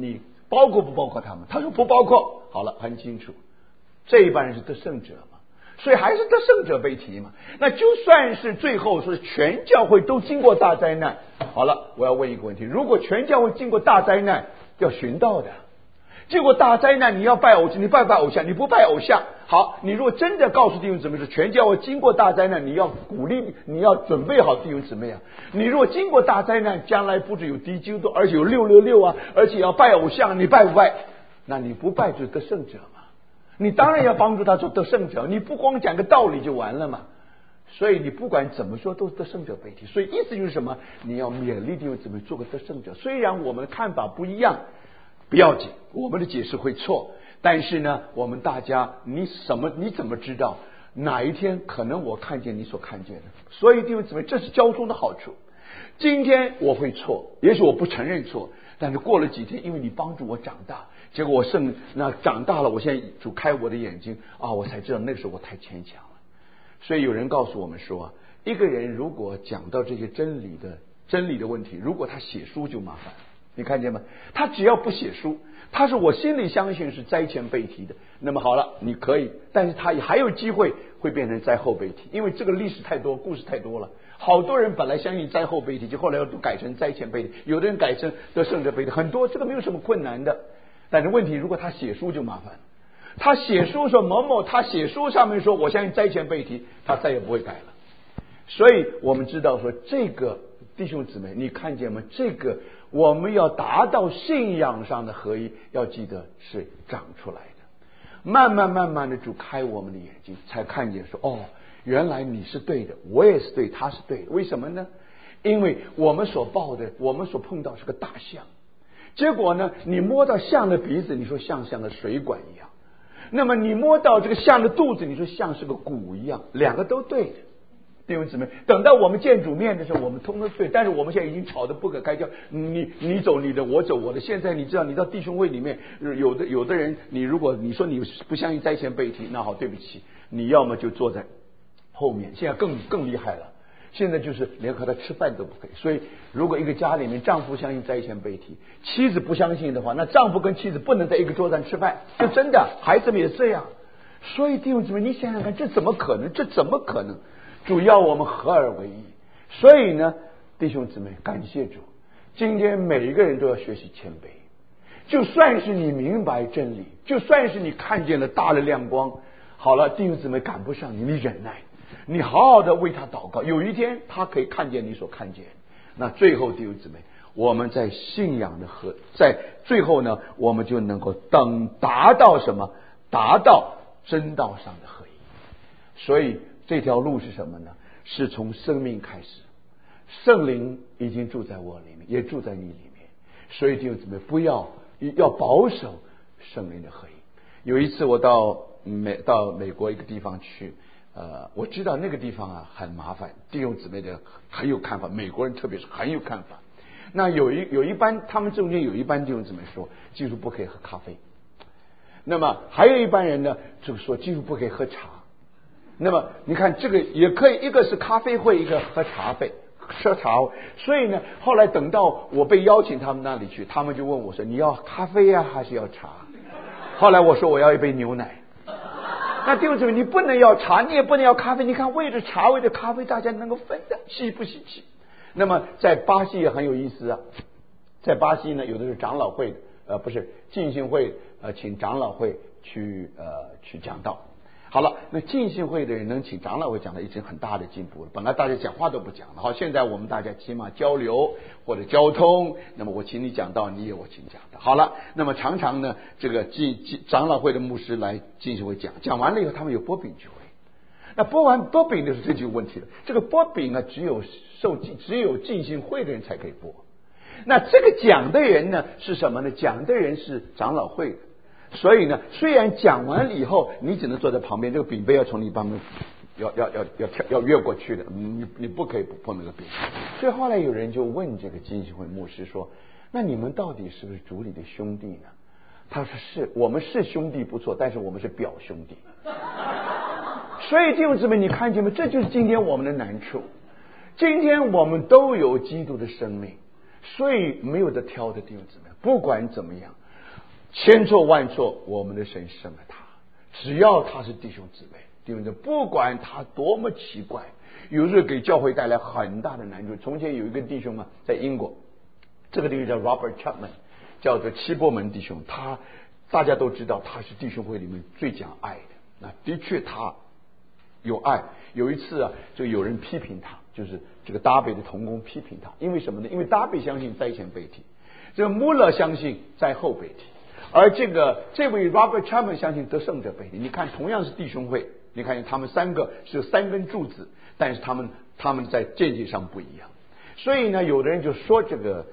包括不包括他们？他说不包括。好了，很清楚，这一班人是得胜者嘛，所以还是得胜者被提嘛。那就算是最后说全教会都经过大灾难，好了，我要问一个问题：如果全教会经过大灾难，要寻道的。结果大灾难，你要拜偶像，你拜偶像，你不拜偶像。好，你如果真的告诉弟兄姊妹是全教会经过大灾难，你要鼓励，你要准备好弟兄姊妹啊。你如果经过大灾难，将来不止有敌基督，而且有666啊，而且要拜偶像，你拜不拜？那你不拜就是得胜者嘛。你当然要帮助他做得胜者，你不光讲个道理就完了嘛。所以你不管怎么说都是得胜者被提。所以意思就是什么？你要勉励弟兄姊妹做个得胜者。虽然我们看法不一样，不要紧，我们的解释会错，但是呢，我们大家你怎么知道哪一天可能我看见你所看见的？所以弟兄姊妹，这是交通的好处。今天我会错，也许我不承认错，但是过了几天，因为你帮助我长大，结果我那长大了，我现在主开我的眼睛啊，我才知道那时候我太牵强了。所以有人告诉我们说，一个人如果讲到这些真理的问题，如果他写书就麻烦。你看见吗？他只要不写书，他说我心里相信是灾前被提的，那么好了，你可以，但是他也还有机会会变成灾后被提，因为这个历史太多，故事太多了。好多人本来相信灾后被提，就后来都改成灾前被提，有的人改成得胜者被提，很多，这个没有什么困难的。但是问题，如果他写书就麻烦，他写书说某某，他写书上面说我相信灾前被提，他再也不会改了。所以我们知道说，这个弟兄姊妹，你看见吗？这个我们要达到信仰上的合一，要记得是长出来的。慢慢的主开我们的眼睛，才看见说，哦，原来你是对的，我也是对，他是对的。为什么呢？因为我们所碰到是个大象，结果呢，你摸到象的鼻子，你说像个水管一样；那么你摸到这个象的肚子，你说像是个骨一样，两个都对的。弟兄姊妹，等到我们见主面的时候，我们通通对，但是我们现在已经吵得不可开交，你走你的，我走我的。现在你知道，你到弟兄会里面，有的人，你如果你说你不相信灾前被提，那好，对不起，你要么就坐在后面。现在更厉害了，现在就是连和他吃饭都不可以。所以，如果一个家里面丈夫相信灾前被提，妻子不相信的话，那丈夫跟妻子不能在一个桌上吃饭，就真的，孩子们也这样。所以弟兄姊妹，你想想看，这怎么可能？这怎么可能？主要我们合而为一。所以呢，弟兄姊妹，感谢主，今天每一个人都要学习谦卑。就算是你明白真理，就算是你看见了大的亮光，好了，弟兄姊妹赶不上你，你忍耐，你好好的为他祷告，有一天他可以看见你所看见。那最后弟兄姊妹，我们在信仰的在最后呢，我们就能够达到什么？达到真道上的合一。所以这条路是什么呢？是从生命开始，圣灵已经住在我里面，也住在你里面。所以弟兄姊妹，要保守圣灵的合一。有一次我到美国一个地方去，我知道那个地方啊很麻烦，弟兄姊妹的很有看法，美国人特别是很有看法。那有一班，他们中间有一班弟兄姊妹说，基督不可以喝咖啡。那么还有一班人呢，就说基督不可以喝茶。那么你看这个也可以，一个是咖啡会，一个喝茶会。所以呢，后来等到我被邀请他们那里去，他们就问我说，你要咖啡呀还是要茶？后来我说我要一杯牛奶。那弟兄姊妹，你不能要茶，你也不能要咖啡。你看为了茶为了咖啡，大家能够分的，稀不稀奇？那么在巴西也很有意思啊。在巴西呢，有的是长老会不是浸信会请长老会去讲道。好了，那浸信会的人能请长老会讲的已经很大的进步了。本来大家讲话都不讲了，好，现在我们大家起码交流或者交通。那么我请你讲道，你也我请讲道。好了，那么常常呢，这个长老会的牧师来浸信会讲完了以后，他们有擘饼聚会。那剥饼的时候，这就有问题了。这个剥饼呢，只有浸信会的人才可以剥。那这个讲的人呢是什么呢？讲的人是长老会的。所以呢，虽然讲完了以后，你只能坐在旁边，这个饼杯要从你旁边要越过去的，你不可以不碰那个饼。所以后来有人就问这个浸信会牧师说：“那你们到底是不是主里的兄弟呢？”他说：“是，我们是兄弟不错，但是我们是表兄弟。”所以弟兄姊妹，你看见吗？这就是今天我们的难处。今天我们都有基督的生命，所以没有得挑的弟兄姊妹，不管怎么样。 千错万错，我们的神胜了他。只要他是弟兄姊妹，弟兄姊妹，不管他多么奇怪，有时候给教会带来很大的难处。从前有一个弟兄啊，在英国，这个弟兄叫 Robert Chapman， 叫做七波门弟兄。他大家都知道，他是弟兄会里面最讲爱的。那的确他有爱。有一次啊，就有人批评他，就是这个达比的同工批评他，因为什么呢？因为达比相信灾前被提，这个穆勒相信灾后被提。而这位 Robert Chapman 相信得胜者被提。你看，同样是弟兄会，你看见他们三个是有三根柱子，但是他们在见解上不一样。所以呢，有的人就说这个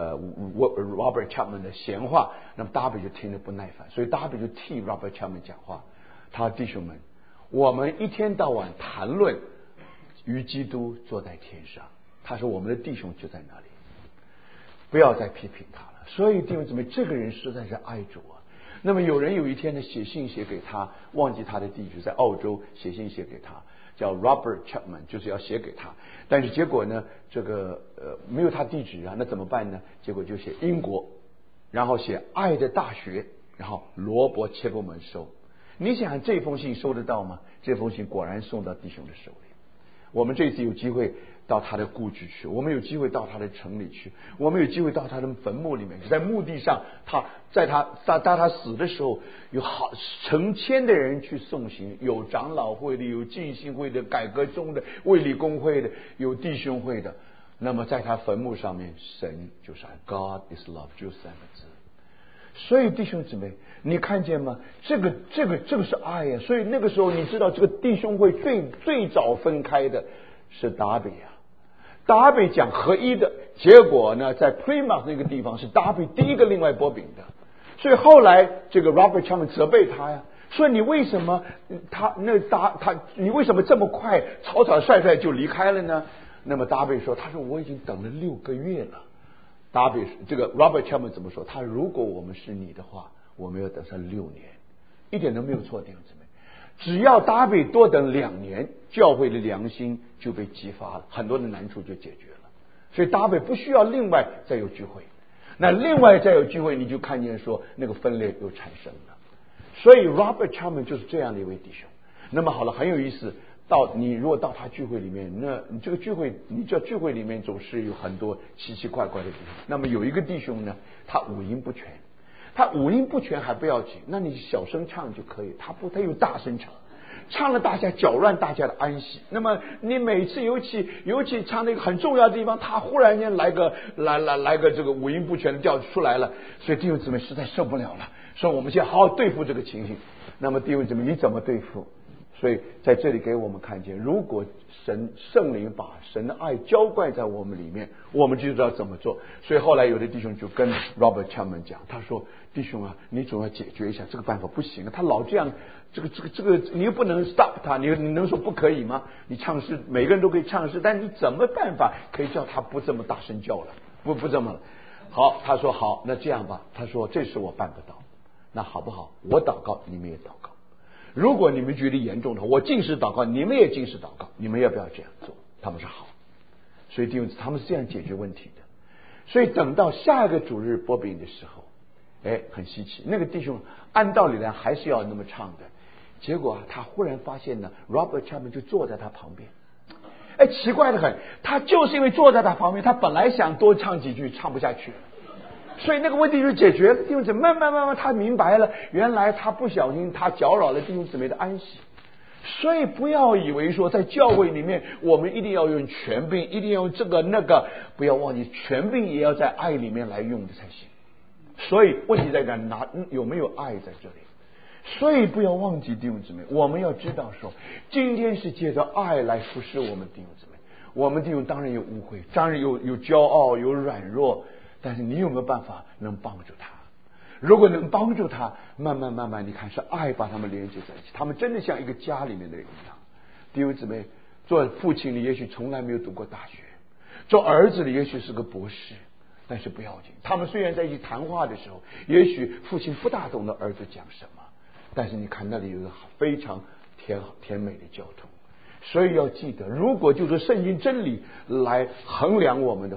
Robert Chapman 的闲话，那么达比就听得不耐烦，所以达比就替 Robert Chapman 讲话。他说弟兄们，我们一天到晚谈论与基督坐在天上，他说我们的弟兄就在那里，不要再批评他了。所以弟兄姊妹，这个人实在是爱主啊。那么有人有一天呢，写信写给他，忘记他的地址，在澳洲写信写给他，叫 Robert Chapman， 就是要写给他。但是结果呢，这个没有他地址啊，那怎么办呢？结果就写英国，然后写爱的大学，然后罗伯切伯门收。你想这封信收得到吗？这封信果然送到弟兄的手里。我们这次有机会到他的故居去，我们有机会到他的城里去，我们有机会到他的坟墓里面去。在墓地上，当他死的时候，有好成千的人去送行，有长老会的，有浸信会的，改革宗的，卫理公会的，有弟兄会的。那么在他坟墓上面，神就是爱 God is love， 就三个字。所以弟兄姊妹，你看见吗？这个是爱呀。所以那个时候，你知道这个弟兄会最早分开的是达比啊。达比讲合一的，结果呢，在 Plymouth 那个地方是达比第一个另外拨饼的。所以后来这个 Robert Chapman 责备他呀，说你为什么你为什么这么快草草率率就离开了呢？那么达比说，他说我已经等了6个月了。达比这个 Robert Chapman 怎么说？他如果我们是你的话，我们要等上6年，一点都没有错，弟兄姊妹。只要达比多等2年，教会的良心就被激发了，很多的难处就解决了。所以达比不需要另外再有聚会，那另外再有聚会，你就看见说那个分裂又产生了。所以 Robert Chapman 就是这样的一位弟兄。那么好了，很有意思。你如果到他聚会里面，那你这个聚会，你这聚会里面总是有很多奇奇怪怪的地方。那么有一个弟兄呢，他五音不全，还不要紧，那你小声唱就可以。他有大声唱，唱了大家搅乱大家的安息。那么你每次尤其唱那个很重要的地方，他忽然间来个这个五音不全的调出来了，所以弟兄姊妹实在受不了了，说我们先好好对付这个情形。那么弟兄姊妹，你怎么对付？所以在这里给我们看见，如果圣灵把神的爱浇灌在我们里面，我们就知道怎么做。所以后来有的弟兄就跟 Robert Chapman 讲，他说弟兄啊，你总要解决一下这个办法，不行啊，他老这样，这个你又不能 stop 他，你能说不可以吗？你唱诗，每个人都可以唱诗，但你怎么办法可以叫他不这么大声叫了，不这么了。好，他说好，那这样吧，他说这事我办不到，那好不好？我祷告，你们也祷告。如果你们觉得严重的话，我禁食祷告，你们也禁食祷告，你们要不要这样做？他们说好。所以弟兄，他们是这样解决问题的。所以等到下一个主日拨饼的时候，很稀奇，那个弟兄按道理来还是要那么唱的，结果他忽然发现呢 ，Robert Chapman 就坐在他旁边。奇怪的很，他就是因为坐在他旁边，他本来想多唱几句，唱不下去了。所以那个问题就解决了。弟兄姊妹，慢慢他明白了，原来他不小心他搅扰了弟兄姊妹的安息。所以不要以为说在教会里面我们一定要用权柄，一定要用这个那个，不要忘记权柄也要在爱里面来用的才行。所以问题在哪？有没有爱在这里？所以不要忘记弟兄姊妹，我们要知道说，今天是借着爱来服侍我们弟兄姊妹。我们弟兄当然有误会，当然有骄傲，有软弱。但是你有没有办法能帮助他？如果能帮助他，慢慢，你看是爱把他们连接在一起，他们真的像一个家里面的人一样。弟兄姊妹，做父亲的也许从来没有读过大学，做儿子的也许是个博士，但是不要紧。他们虽然在一起谈话的时候，也许父亲不大懂得儿子讲什么，但是你看那里有一个非常甜美的交通。所以要记得，如果就是圣经真理来衡量我们的话，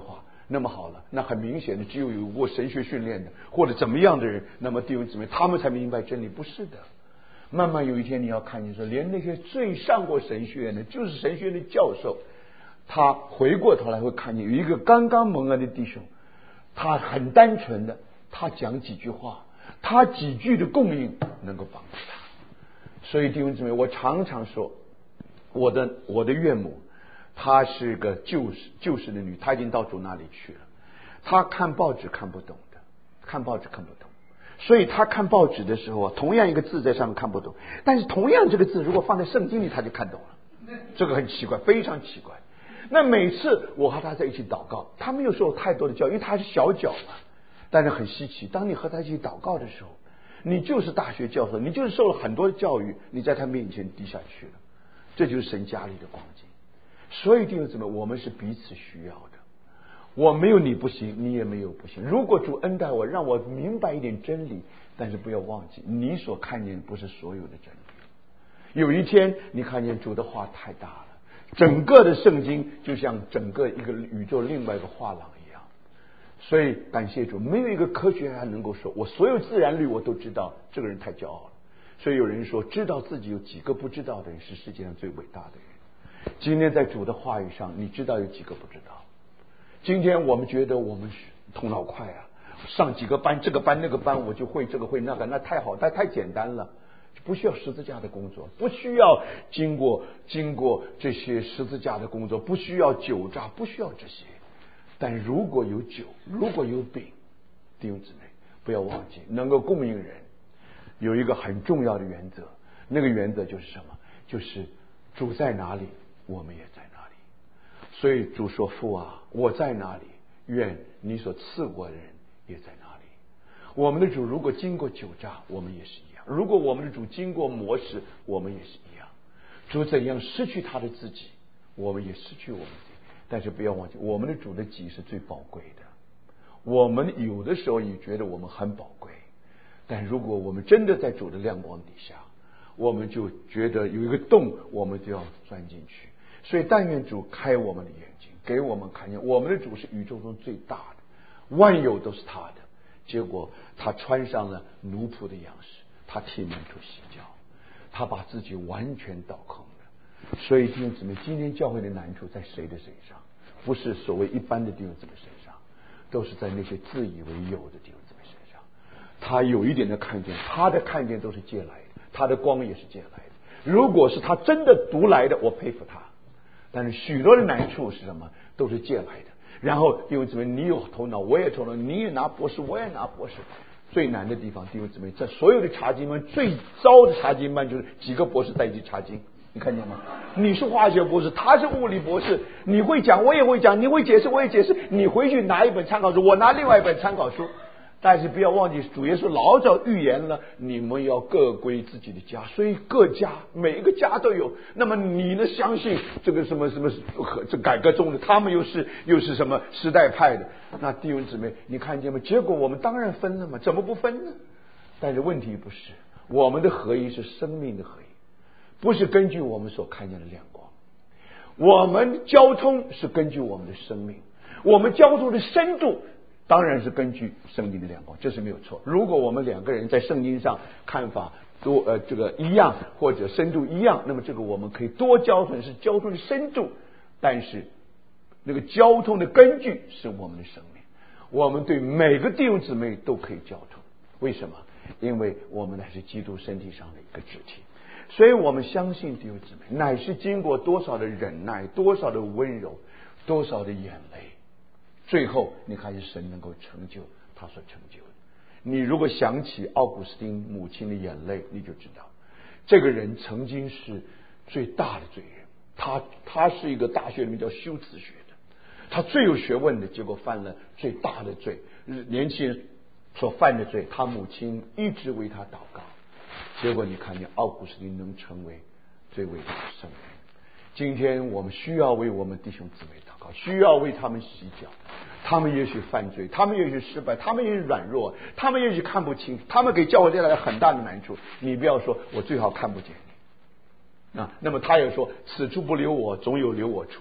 那么好了，那很明显的，只有过神学训练的或者怎么样的人，那么弟兄姊妹他们才明白真理。不是的，慢慢有一天你要看见说，连那些最上过神学院的，就是神学院的教授，他回过头来会看见有一个刚刚蒙恩的弟兄，他很单纯的，他讲几句话，他几句的供应能够帮助他。所以弟兄姊妹，我常常说，我的岳母，她是个旧时的女，她已经到主那里去了。她看报纸看不懂的，看报纸看不懂，所以她看报纸的时候啊，同样一个字在上面看不懂，但是同样这个字如果放在圣经里，她就看懂了。这个很奇怪，非常奇怪。那每次我和她在一起祷告，她没有受太多的教育，因为她是小脚嘛。但是很稀奇，当你和她一起祷告的时候，你就是大学教授，你就是受了很多的教育，你在她面前低下去了。这就是神家里的光景。所以弟兄姊妹，我们是彼此需要的。我没有你不行，你也没有不行。如果主恩待我，让我明白一点真理，但是不要忘记，你所看见的不是所有的真理。有一天你看见主的话太大了，整个的圣经就像整个一个宇宙另外一个画廊一样。所以感谢主，没有一个科学家能够说我所有自然律我都知道，这个人太骄傲了。所以有人说，知道自己有几个不知道的人是世界上最伟大的人。今天在主的话语上，你知道有几个不知道？今天我们觉得我们头脑快啊，上几个班，这个班那个班我就会这个会那个，那太好，太简单了，不需要十字架的工作，不需要经过这些十字架的工作，不需要酒榨，不需要这些。但如果有酒，如果有饼，弟兄姊妹不要忘记，能够供应人有一个很重要的原则，那个原则就是什么？就是主在哪里，我们也在哪里。所以主说，父啊，我在哪里，愿你所赐我的人也在哪里。我们的主如果经过酒榨，我们也是一样；如果我们的主经过磨蚀，我们也是一样。主怎样失去他的自己，我们也失去我们自己。但是不要忘记，我们的主的己是最宝贵的。我们有的时候也觉得我们很宝贵，但如果我们真的在主的亮光底下，我们就觉得有一个洞，我们就要钻进去。所以但愿主开我们的眼睛，给我们看见我们的主是宇宙中最大的，万有都是他的。结果他穿上了奴仆的样式，他替门徒洗脚，他把自己完全倒空了。所以弟兄姊妹，今天教会的难处在谁的身上？不是所谓一般的弟兄姊妹身上，都是在那些自以为有的弟兄姊妹身上。他有一点的看见，他的看见都是借来的，他的光也是借来的。如果是他真的读来的，我佩服他。但是许多的难处是什么？都是借来的。然后弟兄姊妹，你有头脑，我也头脑，你也拿博士，我也拿博士。最难的地方，弟兄姊妹，在所有的查经班，最糟的查经班就是几个博士在一起查经。你看见吗？你是化学博士，他是物理博士，你会讲，我也会讲，你会解释，我也解释。你回去拿一本参考书，我拿另外一本参考书。但是不要忘记，主耶稣老早预言了，你们要各归自己的家，所以各家每一个家都有。那么你呢？相信这个什么这改革中的，他们又是什么时代派的？那弟兄姊妹，你看见吗？结果我们当然分了嘛，怎么不分呢？但是问题不是，我们的合一是生命的合一，不是根据我们所看见的亮光。我们交通是根据我们的生命，我们交通的深度当然是根据圣经的亮光，这是没有错。如果我们两个人在圣经上看法都这个一样，或者深度一样，那么这个我们可以多交通，是交通的深度，但是那个交通的根据是我们的生命。我们对每个弟兄姊妹都可以交通，为什么？因为我们乃是基督身体上的一个肢体。所以我们相信弟兄姊妹乃是经过多少的忍耐，多少的温柔，多少的眼泪，最后你看见神能够成就他所成就的。你如果想起奥古斯丁母亲的眼泪，你就知道这个人曾经是最大的罪人。他是一个大学里面叫修辞学的，他最有学问的，结果犯了最大的罪，年轻人所犯的罪，他母亲一直为他祷告，结果你看见奥古斯丁能成为最伟大的圣人。今天我们需要为我们弟兄姊妹祷告，需要为他们洗脚。他们也许犯罪，他们也许失败，他们也许软弱，他们也许看不清，他们给教会带来很大的难处。你不要说我最好看不见你，那么他也说此处不留我，总有留我处。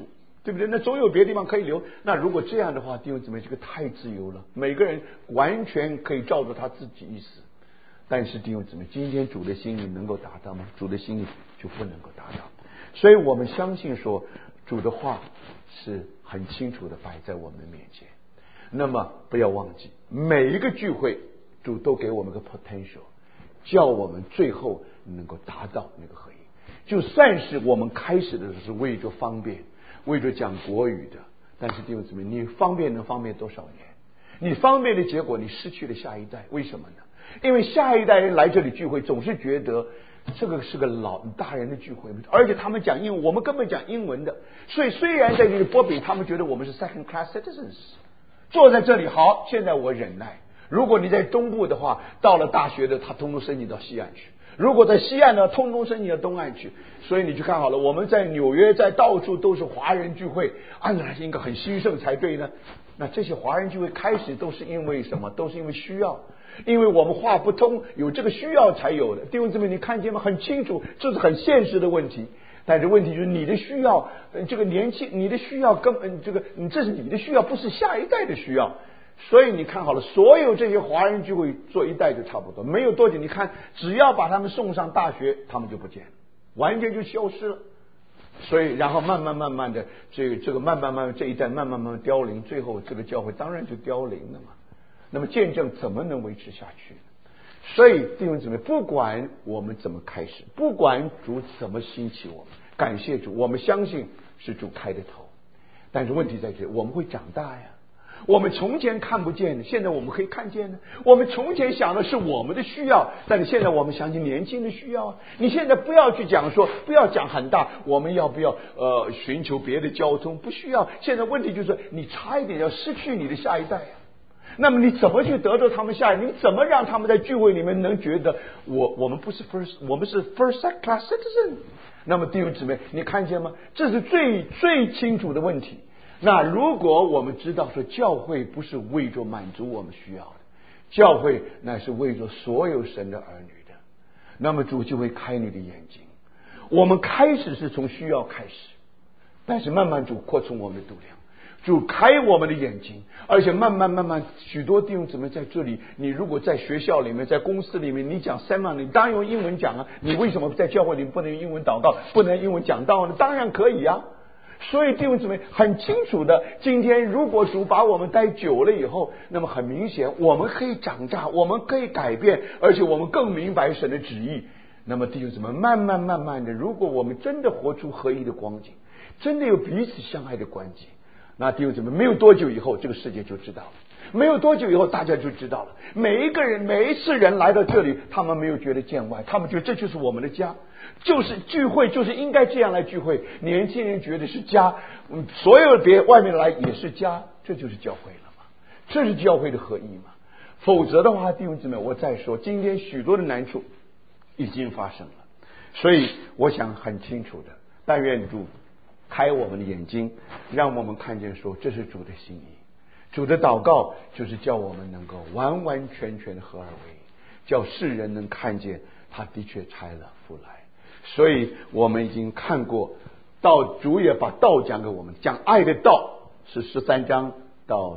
对不对？那总有别的地方可以留。那如果这样的话，弟兄姊妹，这个太自由了，每个人完全可以照着他自己意思。但是弟兄姊妹，今天主的心意能够达到吗？主的心意就不能够达到。所以我们相信说，主的话是很清楚的摆在我们的面前。那么不要忘记，每一个聚会主都给我们个 potential， 叫我们最后能够达到那个合一。就算是我们开始的时候是为着方便，为着讲国语的，但是弟兄姊妹，你方便能方便多少年？你方便的结果，你失去了下一代。为什么呢？因为下一代人来这里聚会，总是觉得这个是个大人的聚会，而且他们讲英文，我们根本讲英文的。所以虽然在这里波比，他们觉得我们是 second class citizens， 坐在这里好，现在我忍耐。如果你在东部的话，到了大学的，他通通申请到西岸去；如果在西岸呢，通通申请到东岸去。所以你去看好了，我们在纽约，在到处都是华人聚会，按理来应该很兴盛才对呢。那这些华人聚会开始都是因为什么？都是因为需要。因为我们话不通，有这个需要才有的。弟兄姊妹，你看见吗？很清楚，这是很现实的问题。但是问题就是你的需要，这个年轻，你的需要根本这是你的需要，不是下一代的需要。所以你看好了，所有这些华人聚会做一代就差不多，没有多久，你看只要把他们送上大学，他们就不见了，完全就消失了。所以然后慢慢的这个慢慢这一代慢慢凋零，最后这个教会当然就凋零了嘛。那么见证怎么能维持下去呢？所以弟兄姊妹，不管我们怎么开始，不管主怎么兴起我们，感谢主，我们相信是主开的头。但是问题在这里，我们会长大呀。我们从前看不见的，现在我们可以看见呢。我们从前想的是我们的需要，但是现在我们想起年轻的需要啊。你现在不要去讲说，不要讲很大，我们要不要寻求别的交通？不需要。现在问题就是你差一点要失去你的下一代啊。那么你怎么去得到他们下一代？你怎么让他们在聚会里面能觉得我们不是 first， 我们是 first class citizen？ 那么弟兄姊妹，你看见吗？这是最清楚的问题。那如果我们知道说教会不是为着满足我们需要的，教会乃是为着所有神的儿女的，那么主就会开你的眼睛。我们开始是从需要开始，但是慢慢主扩充我们的度量，主开我们的眼睛，而且慢慢许多弟兄姊妹在这里，你如果在学校里面，在公司里面，你讲sermon，你当然用英文讲啊，你为什么在教会里面不能用英文祷告，不能英文讲道呢？当然可以啊。所以弟兄姊妹很清楚的，今天如果主把我们待久了以后，那么很明显我们可以长大，我们可以改变，而且我们更明白神的旨意。那么弟兄姊妹慢慢的，如果我们真的活出合一的光景，真的有彼此相爱的关系，那弟兄姊妹没有多久以后，这个世界就知道了。没有多久以后，大家就知道了。每一个人，每一次人来到这里，他们没有觉得见外，他们觉得这就是我们的家，就是聚会，就是应该这样来聚会。年轻人觉得是家，所有别外面来也是家，这就是教会了嘛，这是教会的合一嘛。否则的话，弟兄姊妹，我再说，今天许多的难处已经发生了，所以我想很清楚的，但愿主开我们的眼睛，让我们看见说这是主的心意。主的祷告就是叫我们能够完完全全的合而为一，叫世人能看见他的确差了父来。所以我们已经看过道，主也把道讲给我们，讲爱的道是13章到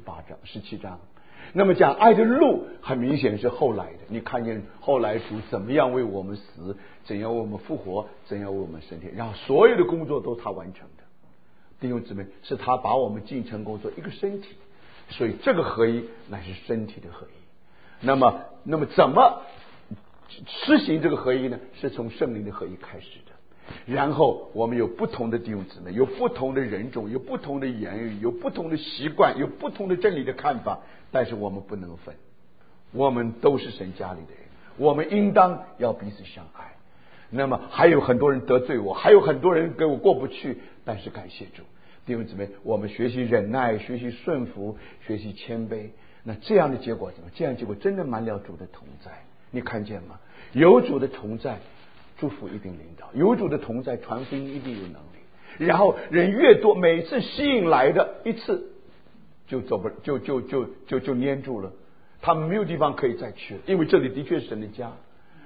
17章。那么讲爱的路很明显是后来的，你看见后来主怎么样为我们死，怎样为我们复活，怎样为我们升天，然后所有的工作都他完成的。弟兄姊妹，是他把我们进成工作一个身体，所以这个合一乃是身体的合一。那么怎么施行这个合一呢？是从圣灵的合一开始的。然后我们有不同的弟兄姊妹，有不同的人种，有不同的言语，有不同的习惯，有不同的真理的看法，但是我们不能分，我们都是神家里的人，我们应当要彼此相爱。那么还有很多人得罪我，还有很多人跟我过不去，但是感谢主，弟兄姊妹，我们学习忍耐，学习顺服，学习谦卑，那这样的结果怎么？这样的结果真的满了主的同在。你看见吗？有主的同在，祝福一定领导；有主的同在，传福音一定有能力。然后人越多，每次吸引来的一次就走不就粘住了，他们没有地方可以再去了，因为这里的确是神的家。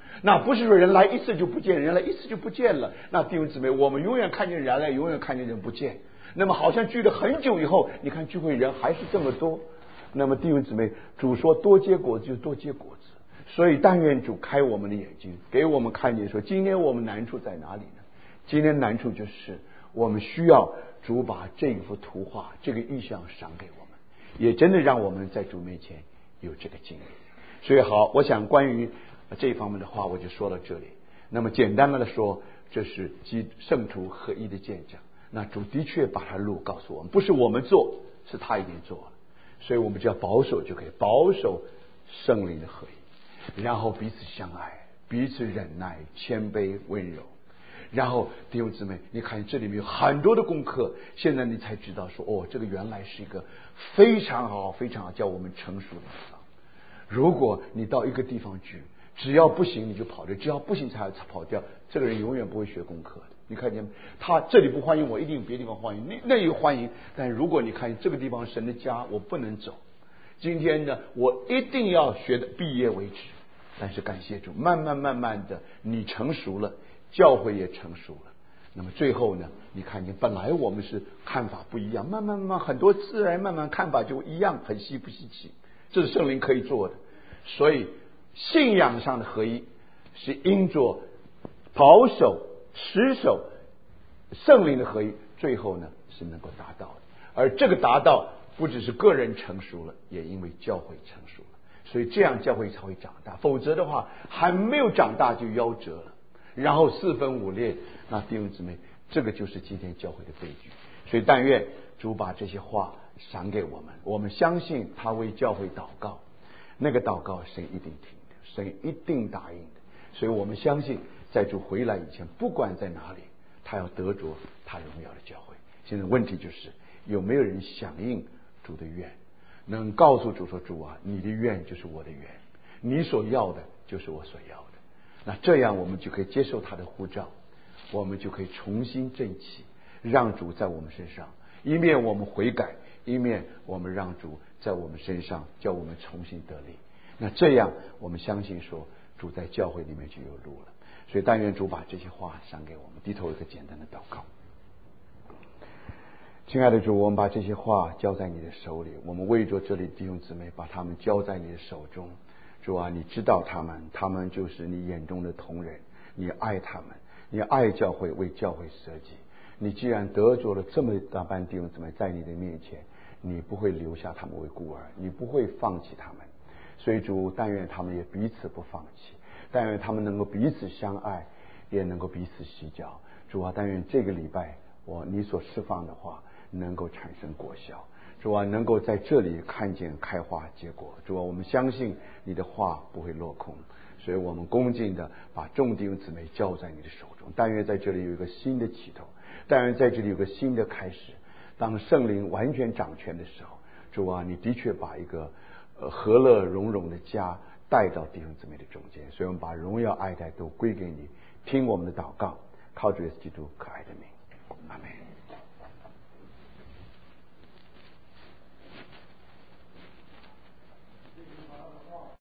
那不是说人来一次就不见，人来一次就不见了。那弟兄姊妹，我们永远看见人来，永远看见人不见。那么好像聚了很久以后，你看聚会人还是这么多。那么弟兄姊妹，主说多结果子就多结果子。所以但愿主开我们的眼睛，给我们看见说，今天我们难处在哪里呢？今天难处就是我们需要主把这幅图画、这个意象赏给我们，也真的让我们在主面前有这个经历。所以好，我想关于这方面的话我就说到这里。那么简单的说，这是圣徒合一的见证。那主的确把他路告诉我们，不是我们做，是他已经做了。所以我们只要保守就可以，保守圣灵的合一，然后彼此相爱，彼此忍耐，谦卑温柔。然后弟兄姊妹，你看这里面有很多的功课，现在你才知道说，哦，这个原来是一个非常好非常好叫我们成熟的地方。如果你到一个地方去，只要不行你就跑掉，只要不行才跑掉，这个人永远不会学功课的。你看见他这里不欢迎我，一定别的地方欢迎，那有欢迎。但如果你看这个地方神的家，我不能走，今天呢我一定要学的毕业为止。但是感谢主，慢慢的你成熟了，教会也成熟了。那么最后呢，你看见本来我们是看法不一样，慢慢很多自然慢慢看法就一样，很稀不稀奇？这是圣灵可以做的。所以信仰上的合一是因着保守持守圣灵的合一，最后呢是能够达到的。而这个达到不只是个人成熟了，也因为教会成熟了，所以这样教会才会长大。否则的话还没有长大就夭折了，然后四分五裂。那弟兄姊妹，这个就是今天教会的悲剧。所以但愿主把这些话赏给我们，我们相信他为教会祷告，那个祷告神一定听的，神一定答应的。所以我们相信在主回来以前，不管在哪里，他要得着他荣耀的教会。现在问题就是有没有人响应主的愿，能告诉主说，主啊，你的愿就是我的愿，你所要的就是我所要的。那这样我们就可以接受他的呼召，我们就可以重新振起，让主在我们身上，一面我们悔改，一面我们让主在我们身上，叫我们重新得力。那这样我们相信说，主在教会里面就有路了。所以但愿主把这些话赏给我们。低头一个简单的祷告。亲爱的主，我们把这些话交在你的手里，我们为着这里弟兄姊妹把他们交在你的手中。主啊，你知道他们，他们就是你眼中的同人，你爱他们，你爱教会，为教会舍己。你既然得着了这么大班弟兄姊妹在你的面前，你不会留下他们为孤儿，你不会放弃他们。所以主，但愿他们也彼此不放弃，但愿他们能够彼此相爱，也能够彼此洗脚。主啊，但愿这个礼拜你所释放的话能够产生果效。主啊，能够在这里看见开花结果。主啊，我们相信你的话不会落空，所以我们恭敬的把众弟兄姊妹交在你的手中。但愿在这里有一个新的起头，但愿在这里有个新的开始。当圣灵完全掌权的时候，主啊，你的确把一个和乐融融的家带到弟兄姊妹的中间。所以我们把荣耀爱戴都归给你，听我们的祷告，靠主耶稣基督可爱的名。